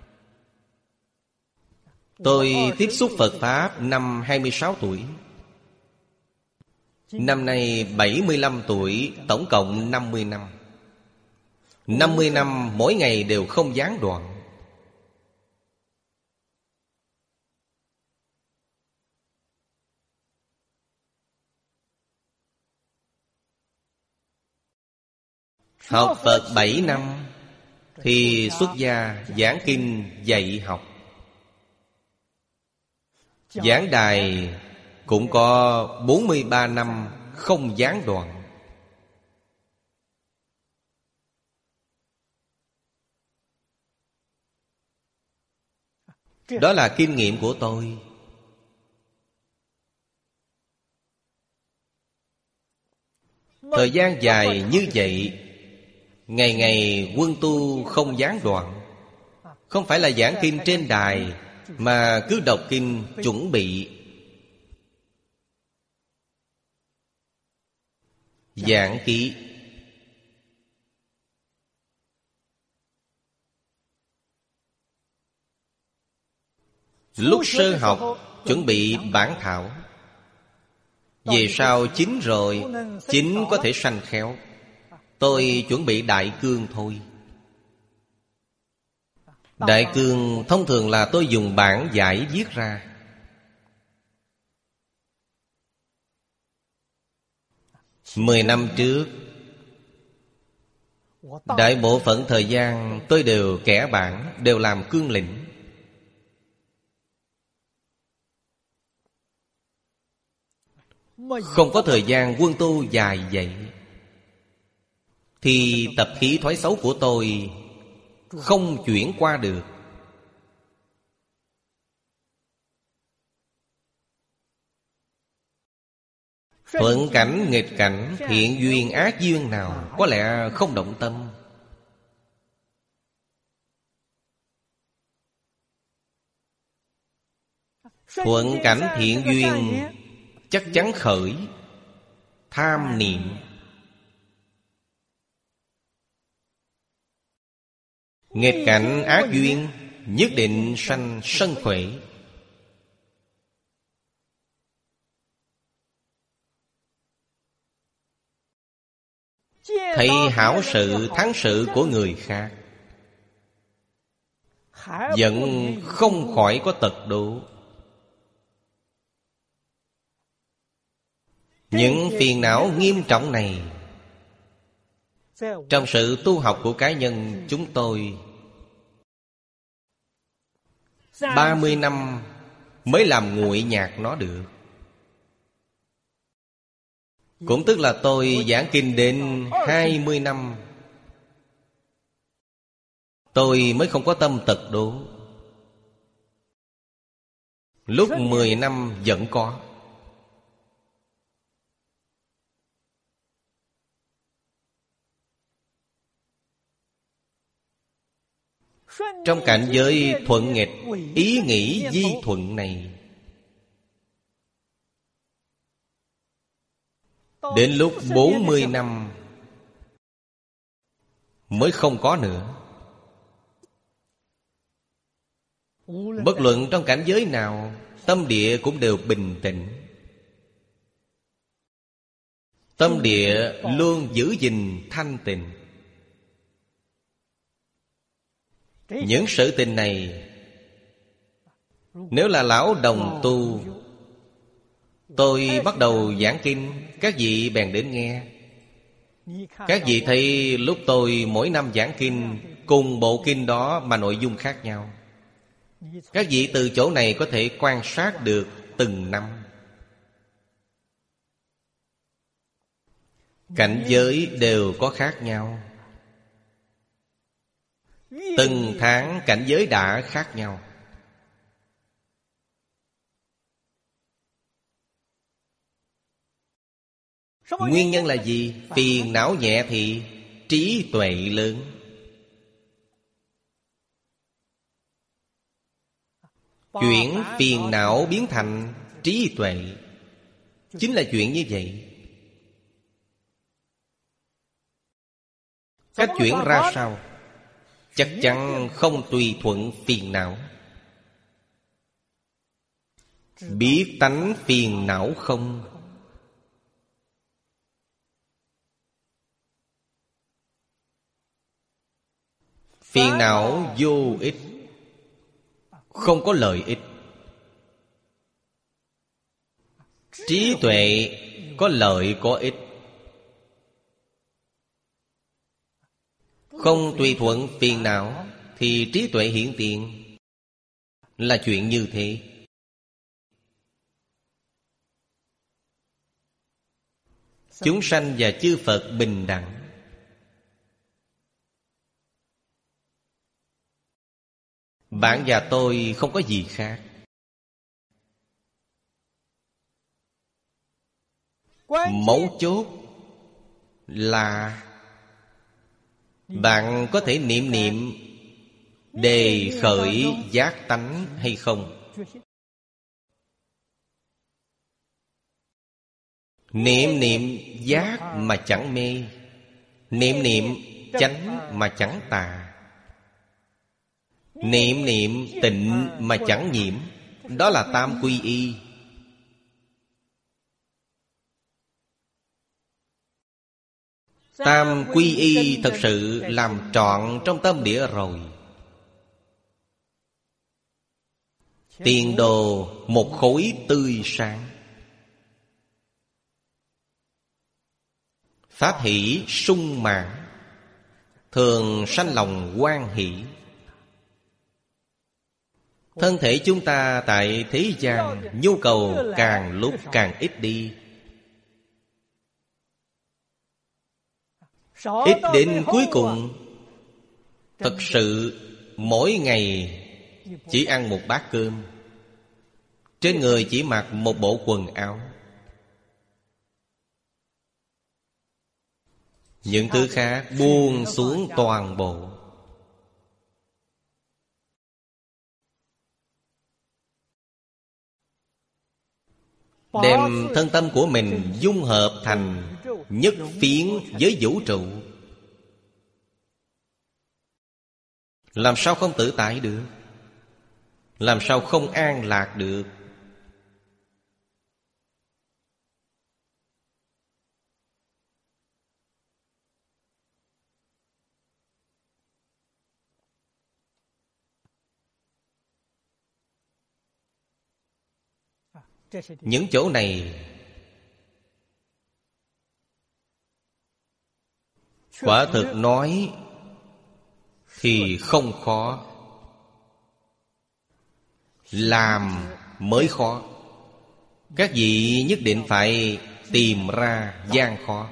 Tôi tiếp xúc Phật Pháp năm hai mươi sáu tuổi. Năm nay bảy mươi lăm tuổi, tổng cộng năm mươi năm. năm mươi năm mỗi ngày đều không gián đoạn. Học Phật bảy năm thì xuất gia giảng kinh dạy học. Giảng đài cũng có bốn mươi ba năm không gián đoạn. Đó là kinh nghiệm của tôi. Thời gian dài như vậy, ngày ngày quân tu không gián đoạn. Không phải là giảng kinh trên đài, mà cứ đọc kinh chuẩn bị giảng ký. Lúc sơ học chuẩn bị bản thảo, về sau chín rồi, chín có thể sanh khéo. Tôi chuẩn bị đại cương thôi. Đại cương thông thường là tôi dùng bản giải viết ra. Mười năm trước, đại bộ phận thời gian tôi đều kẻ bảng, đều làm cương lĩnh. Không có thời gian quân tu dài vậy, thì tập khí thói xấu của tôi không chuyển qua được. Thuận cảnh, nghịch cảnh, thiện duyên, ác duyên nào có lẽ không động tâm. Thuận cảnh thiện duyên chắc chắn khởi tham niệm. Nghịch cảnh ác duyên nhất định sanh sân khỏe. Thấy hảo sự thắng sự của người khác, vẫn không khỏi có tật độ. Những phiền não nghiêm trọng này, trong sự tu học của cá nhân chúng tôi, ba mươi năm mới làm nguội nhạt nó được. Cũng tức là tôi giảng kinh đến hai mươi năm, tôi mới không có tâm tật đố. Lúc mười năm vẫn có. Trong cảnh giới thuận nghịch, ý nghĩ di thuận này, đến lúc bốn mươi năm mới không có nữa. Bất luận trong cảnh giới nào, tâm địa cũng đều bình tĩnh. Tâm địa luôn giữ gìn thanh tịnh. Những sự tình này, nếu là lão đồng tu, tôi bắt đầu giảng kinh, các vị bèn đến nghe. Các vị thấy lúc tôi mỗi năm giảng kinh, cùng bộ kinh đó mà nội dung khác nhau. Các vị từ chỗ này có thể quan sát được từng năm. Cảnh giới đều có khác nhau. Từng tháng cảnh giới đã khác nhau. Nguyên nhân là gì? Phiền não nhẹ thì trí tuệ lớn. Chuyển phiền não biến thành trí tuệ, chính là chuyện như vậy. Cách chuyển ra sao? Chắc chắn không tùy thuận phiền não. Biết tánh phiền não không? Phiền não vô ích, không có lợi ích. Trí tuệ có lợi có ích. Không tùy thuận phiền não thì trí tuệ hiện tiền, là chuyện như thế. Chúng sanh và chư Phật bình đẳng. Bạn và tôi không có gì khác. Mấu chốt là bạn có thể niệm niệm đề khởi giác tánh hay không. Niệm niệm giác mà chẳng mê, niệm niệm chánh mà chẳng tà, niệm niệm tịnh mà chẳng nhiễm. Đó là tam quy y. Tam quy y thật sự làm trọn trong tâm địa rồi, tiền đồ một khối tươi sáng. Pháp hỷ sung mãn, thường sanh lòng hoan hỷ. Thân thể chúng ta tại thế gian nhu cầu càng lúc càng ít đi. Ít đến cuối cùng, thật sự mỗi ngày chỉ ăn một bát cơm, trên người chỉ mặc một bộ quần áo. Những thứ khác buông xuống toàn bộ. Đem thân tâm của mình dung hợp thành nhất phiến với vũ trụ. Làm sao không tự tại được? Làm sao không an lạc được? Những chỗ này quả thực nói thì không khó, làm mới khó. Các vị nhất định phải tìm ra gian khó.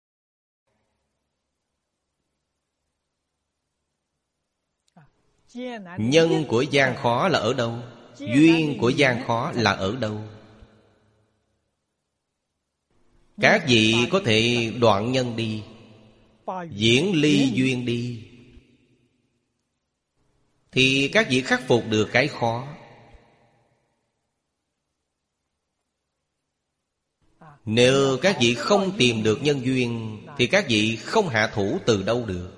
Nhân của gian khó là ở đâu? Duyên của gian khó là ở đâu? Các vị có thể đoạn nhân đi, diễn ly duyên đi, thì các vị khắc phục được cái khó. Nếu các vị không tìm được nhân duyên, thì các vị không hạ thủ từ đâu được.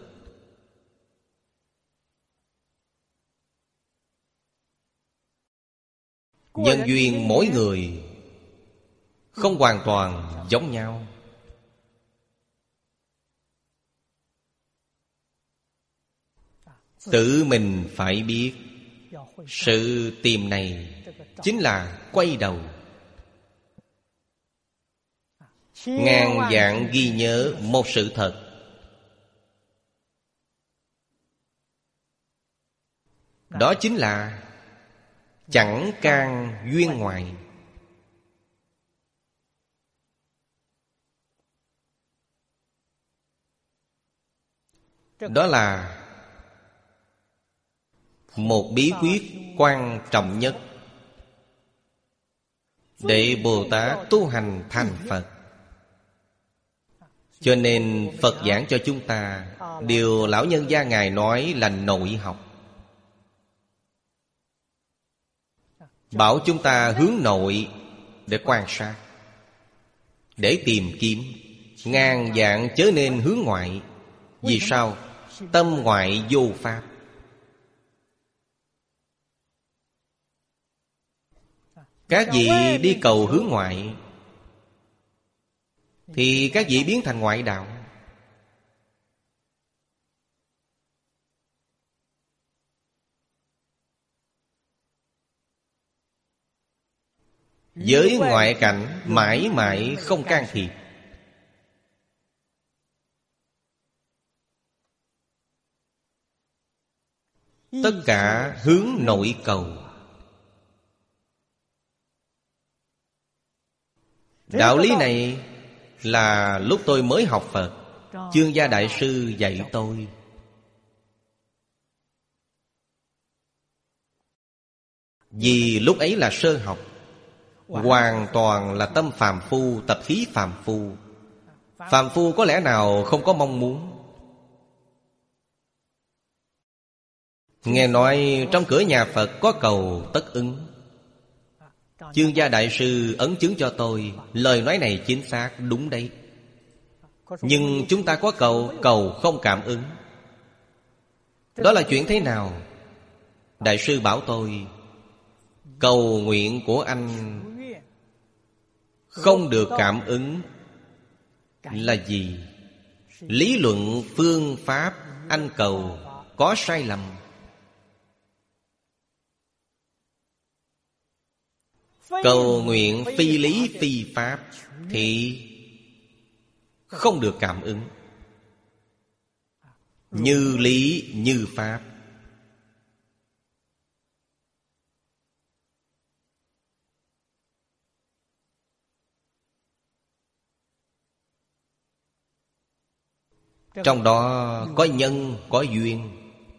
Nhân duyên mỗi người không hoàn toàn giống nhau. Tự mình phải biết. Sự tìm này chính là quay đầu. Ngàn vạn ghi nhớ một sự thật. Đó chính là chẳng can duyên ngoại. Đó là một bí quyết quan trọng nhất để Bồ Tát tu hành thành Phật. Cho nên Phật giảng cho chúng ta điều lão nhân gia Ngài nói là nội học. Bảo chúng ta hướng nội để quan sát, để tìm kiếm. Ngàn vạn chớ nên hướng ngoại. Vì sao? Tâm ngoại vô pháp. Các vị đi cầu hướng ngoại thì các vị biến thành ngoại đạo. Giới ngoại cảnh mãi mãi không can thiệp. Tất cả hướng nội cầu. Đạo lý này là lúc tôi mới học Phật, Chương Gia Đại Sư dạy tôi. Vì lúc ấy là sơ học, hoàn toàn là tâm phàm phu, tập khí phàm phu. Phàm phu có lẽ nào không có mong muốn. Nghe nói trong cửa nhà Phật có cầu tất ứng. Chương Gia Đại Sư ấn chứng cho tôi, lời nói này chính xác, đúng đấy. Nhưng chúng ta có cầu, cầu không cảm ứng. Đó là chuyện thế nào? Đại sư bảo tôi, cầu nguyện của anh không được cảm ứng là gì? Lý luận phương pháp anh cầu có sai lầm. Cầu nguyện phi lý phi pháp thì không được cảm ứng. Như lý như pháp. Trong đó có nhân, có duyên.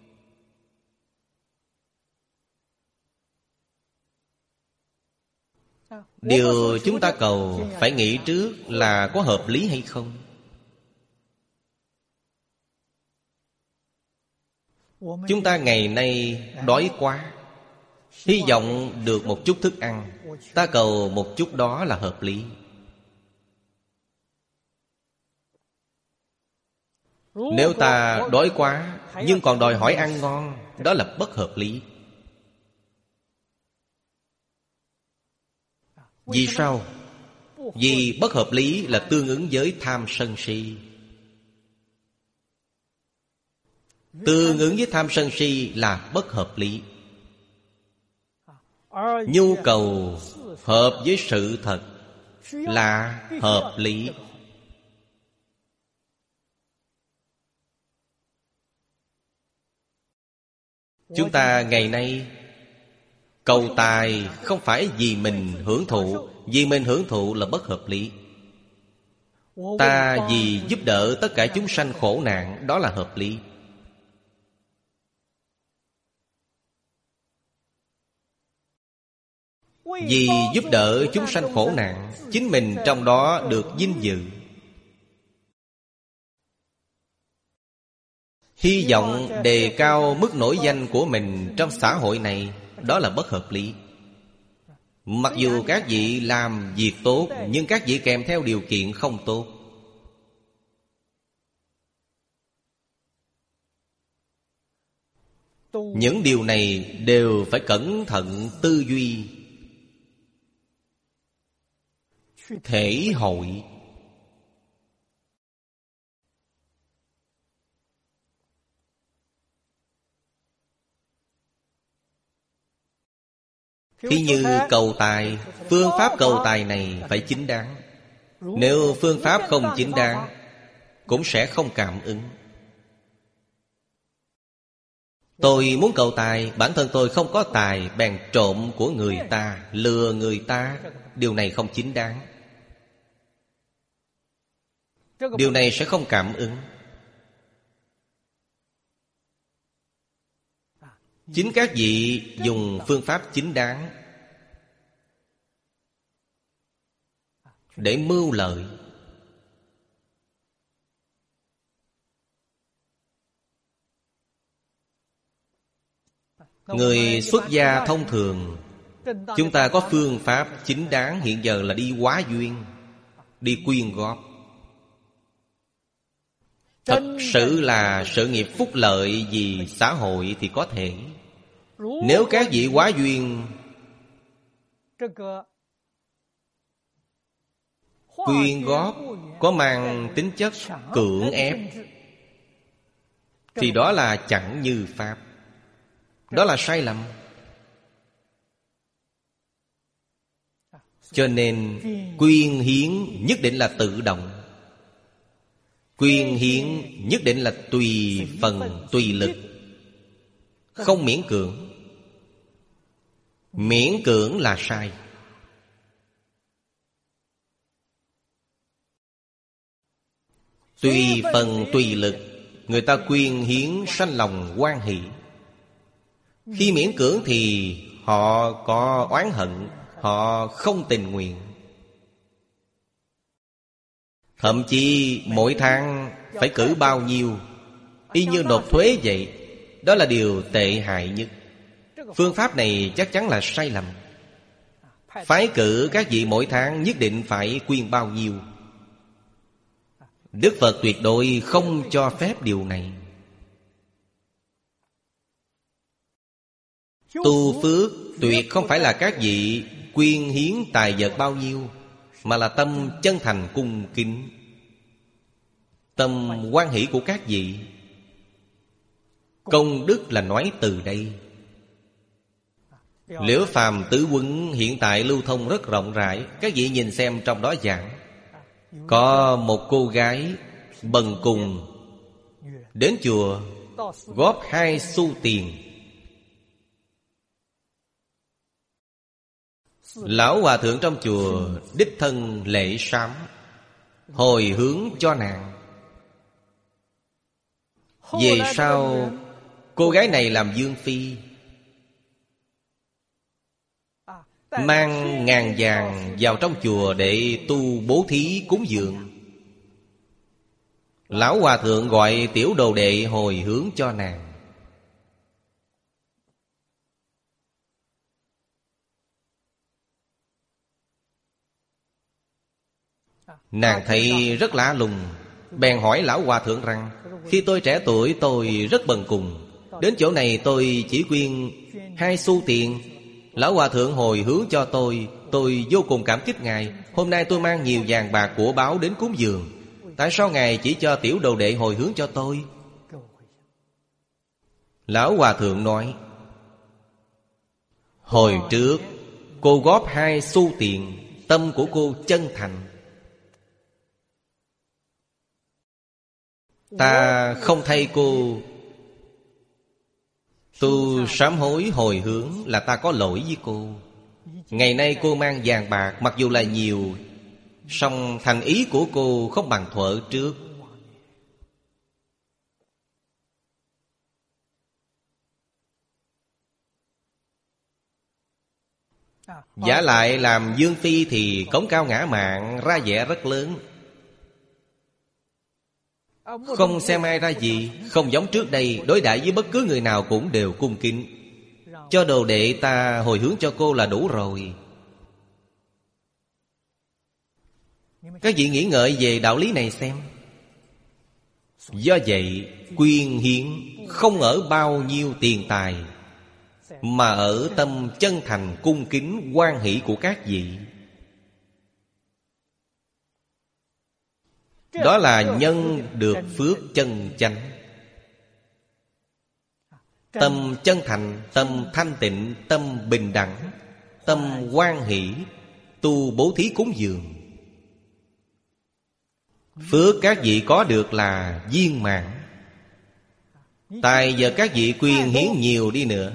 Điều chúng ta cầu phải nghĩ trước là có hợp lý hay không. Chúng ta ngày nay đói quá, hy vọng được một chút thức ăn. Ta cầu một chút đó là hợp lý. Nếu ta đói quá nhưng còn đòi hỏi ăn ngon, đó là bất hợp lý. Vì sao? Vì bất hợp lý là tương ứng với tham sân si. Tương ứng với tham sân si là bất hợp lý. Nhu cầu hợp với sự thật là hợp lý. Chúng ta ngày nay cầu tài không phải vì mình hưởng thụ. Vì mình hưởng thụ là bất hợp lý. Ta vì giúp đỡ tất cả chúng sanh khổ nạn, đó là hợp lý. Vì giúp đỡ chúng sanh khổ nạn, chính mình trong đó được vinh dự. Hy vọng đề cao mức nổi danh của mình trong xã hội này, đó là bất hợp lý. Mặc dù các vị làm việc tốt, nhưng các vị kèm theo điều kiện không tốt. Những điều này đều phải cẩn thận tư duy, thể hội. Khi như cầu tài, phương pháp cầu tài này phải chính đáng. Nếu phương pháp không chính đáng, cũng sẽ không cảm ứng. Tôi muốn cầu tài, bản thân tôi không có tài, bèn trộm của người ta, lừa người ta. Điều này không chính đáng. Điều này sẽ không cảm ứng. Chính các vị dùng phương pháp chính đáng để mưu lợi. Người xuất gia thông thường, chúng ta có phương pháp chính đáng hiện giờ là đi hóa duyên, đi quyên góp. Thật sự là sự nghiệp phúc lợi vì xã hội thì có thể. Nếu các vị hóa duyên quyên góp có mang tính chất cưỡng ép, thì đó là chẳng như pháp. Đó là sai lầm. Cho nên quyên hiến nhất định là tự động. Quyên hiến nhất định là tùy phần tùy lực, không miễn cưỡng. Miễn cưỡng là sai. Tùy phần tùy lực, người ta quyên hiến sanh lòng hoan hỷ. Khi miễn cưỡng thì họ có oán hận, họ không tình nguyện. Thậm chí mỗi tháng phải cử bao nhiêu, y như nộp thuế vậy. Đó là điều tệ hại nhất. Phương pháp này chắc chắn là sai lầm. Phái cử các vị mỗi tháng nhất định phải quyên bao nhiêu. Đức Phật tuyệt đối không cho phép điều này. Tu phước tuyệt không phải là các vị quyên hiến tài vật bao nhiêu, mà là tâm chân thành cung kính, tâm hoan hỷ của các vị. Công đức là nói từ đây. Liễu Phàm Tứ Quấn hiện tại lưu thông rất rộng rãi. Các vị nhìn xem trong đó giảng Có một cô gái bần cùng đến chùa góp hai xu tiền. Lão hòa thượng trong chùa đích thân lễ sám, hồi hướng cho nàng. Về sau cô gái này làm dương phi, mang ngàn vàng vào trong chùa để tu bố thí cúng dường. Lão hòa thượng gọi tiểu đồ đệ hồi hướng cho nàng. Nàng thấy rất lạ lùng, bèn hỏi lão hòa thượng rằng: khi tôi trẻ tuổi tôi rất bần cùng, đến chỗ này tôi chỉ quyên hai xu tiền. Lão hòa thượng hồi hướng cho tôi, tôi vô cùng cảm kích ngài. Hôm nay tôi mang nhiều vàng bạc của báu đến cúng dường, tại sao ngài chỉ cho tiểu đồ đệ hồi hướng cho tôi? Lão hòa thượng nói: hồi trước cô góp hai xu tiền, tâm của cô chân thành, ta không thay cô tu sám hối hồi hướng là ta có lỗi với cô. Ngày nay cô mang vàng bạc mặc dù là nhiều, song thành ý của cô không bằng thuở trước. Giả lại làm dương phi thì cống cao ngã mạn, ra vẻ rất lớn, không xem ai ra gì. Không giống trước đây, đối đãi với bất cứ người nào cũng đều cung kính. Cho đồ đệ ta hồi hướng cho cô là đủ rồi. Các vị nghĩ ngợi về đạo lý này xem. Do vậy, quyên hiến không ở bao nhiêu tiền tài, mà ở tâm chân thành cung kính hoan hỷ của các vị. Đó là nhân được phước chân chánh. Tâm chân thành, tâm thanh tịnh, tâm bình đẳng, tâm hoan hỷ, tu bố thí cúng dường. Phước các vị có được là viên mãn. Tại giờ các vị quyên hiến nhiều đi nữa,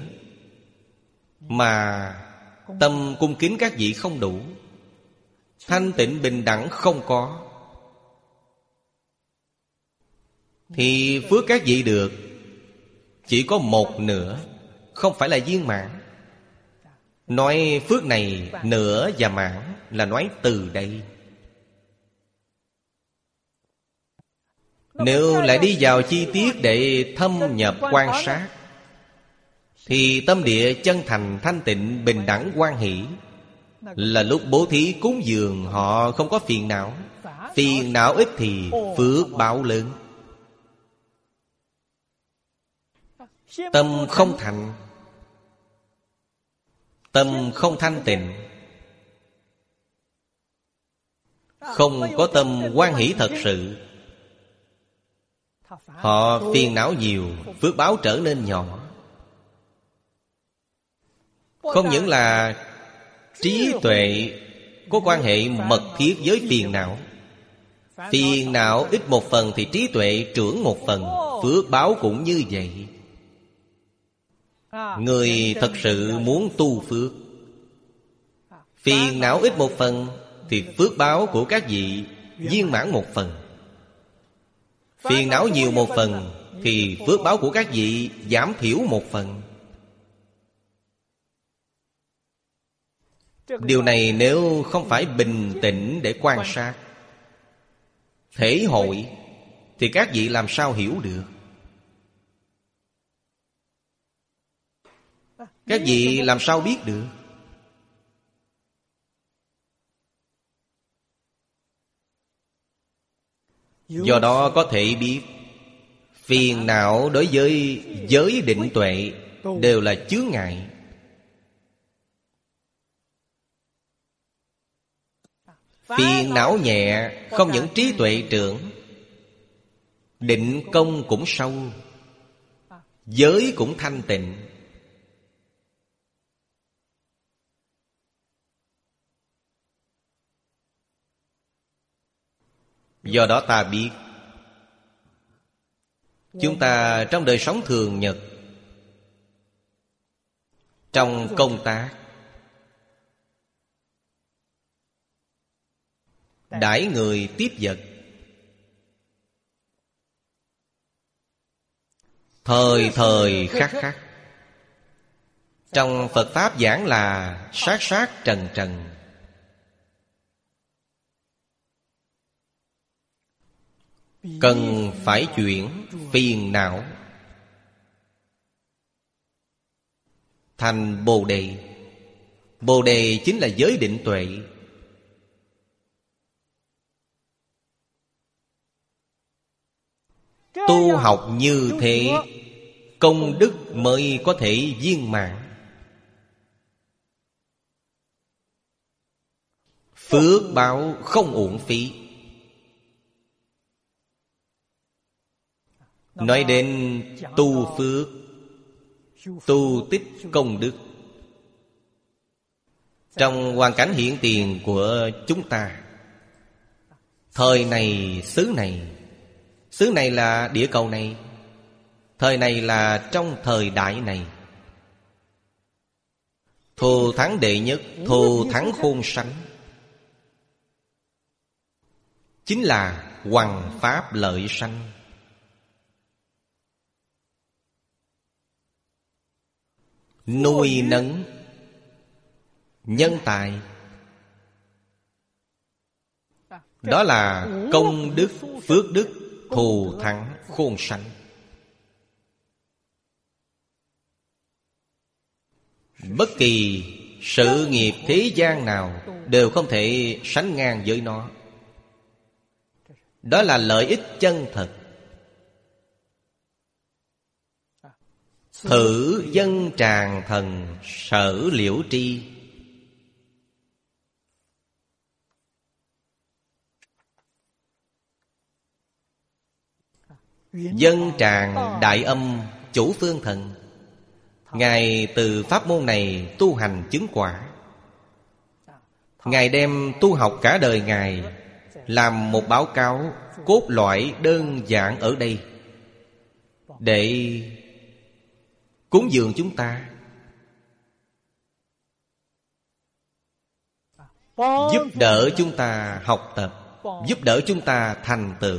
mà tâm cung kính các vị không đủ, thanh tịnh bình đẳng không có, thì phước các vị được chỉ có một nửa, không phải là viên mãn. Nói phước này nửa và mãn là nói từ đây. Nếu lại đi vào chi tiết để thâm nhập quan sát, thì tâm địa chân thành thanh tịnh bình đẳng hoan hỷ, là lúc bố thí cúng dường họ không có phiền não. Phiền não ít thì phước báo lớn. Tâm không thành, tâm không thanh tịnh, không có tâm hoan hỷ thật sự, họ phiền não nhiều, phước báo trở nên nhỏ. Không những là trí tuệ có quan hệ mật thiết với phiền não, phiền não ít một phần thì trí tuệ trưởng một phần, phước báo cũng như vậy. Người thật sự muốn tu phước, phiền não ít một phần thì phước báo của các vị viên mãn một phần. Phiền não nhiều một phần thì phước báo của các vị giảm thiểu một phần. Điều này nếu không phải bình tĩnh để quan sát, thể hội, thì các vị làm sao hiểu được? Các vị làm sao biết được? Do đó có thể biết, phiền não đối với giới định tuệ đều là chướng ngại. Phiền não nhẹ, không những trí tuệ trưởng, định công cũng sâu, giới cũng thanh tịnh. Do đó ta biết, chúng ta trong đời sống thường nhật, trong công tác, đãi người tiếp vật, thời thời khắc khắc. Trong Phật Pháp giảng là sát sát trần trần. Cần phải chuyển phiền não thành Bồ Đề. Bồ Đề chính là giới định tuệ. Tu học như thế, công đức mới có thể viên mãn. Phước báo không uổng phí. Nói đến tu phước, tu tích công đức, trong hoàn cảnh hiện tiền của chúng ta, thời này, xứ này, xứ này là địa cầu này, thời này là trong thời đại này, thù thắng đệ nhất, thù thắng khôn sánh, chính là hoằng pháp lợi sanh. Nuôi nấng nhân tài, đó là công đức, phước đức, thù thắng khôn sánh. Bất kỳ sự nghiệp thế gian nào đều không thể sánh ngang với nó. Đó là lợi ích chân thật. Thử dân tràng thần sở liễu tri. Dân tràng đại âm chủ phương thần, Ngài từ pháp môn này tu hành chứng quả. Ngài đem tu học cả đời Ngài làm một báo cáo cốt lõi đơn giản ở đây, để cúng dường chúng ta, giúp đỡ chúng ta học tập, giúp đỡ chúng ta thành tựu.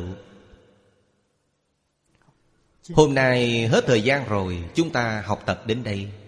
Hôm nay hết thời gian rồi, chúng ta học tập đến đây.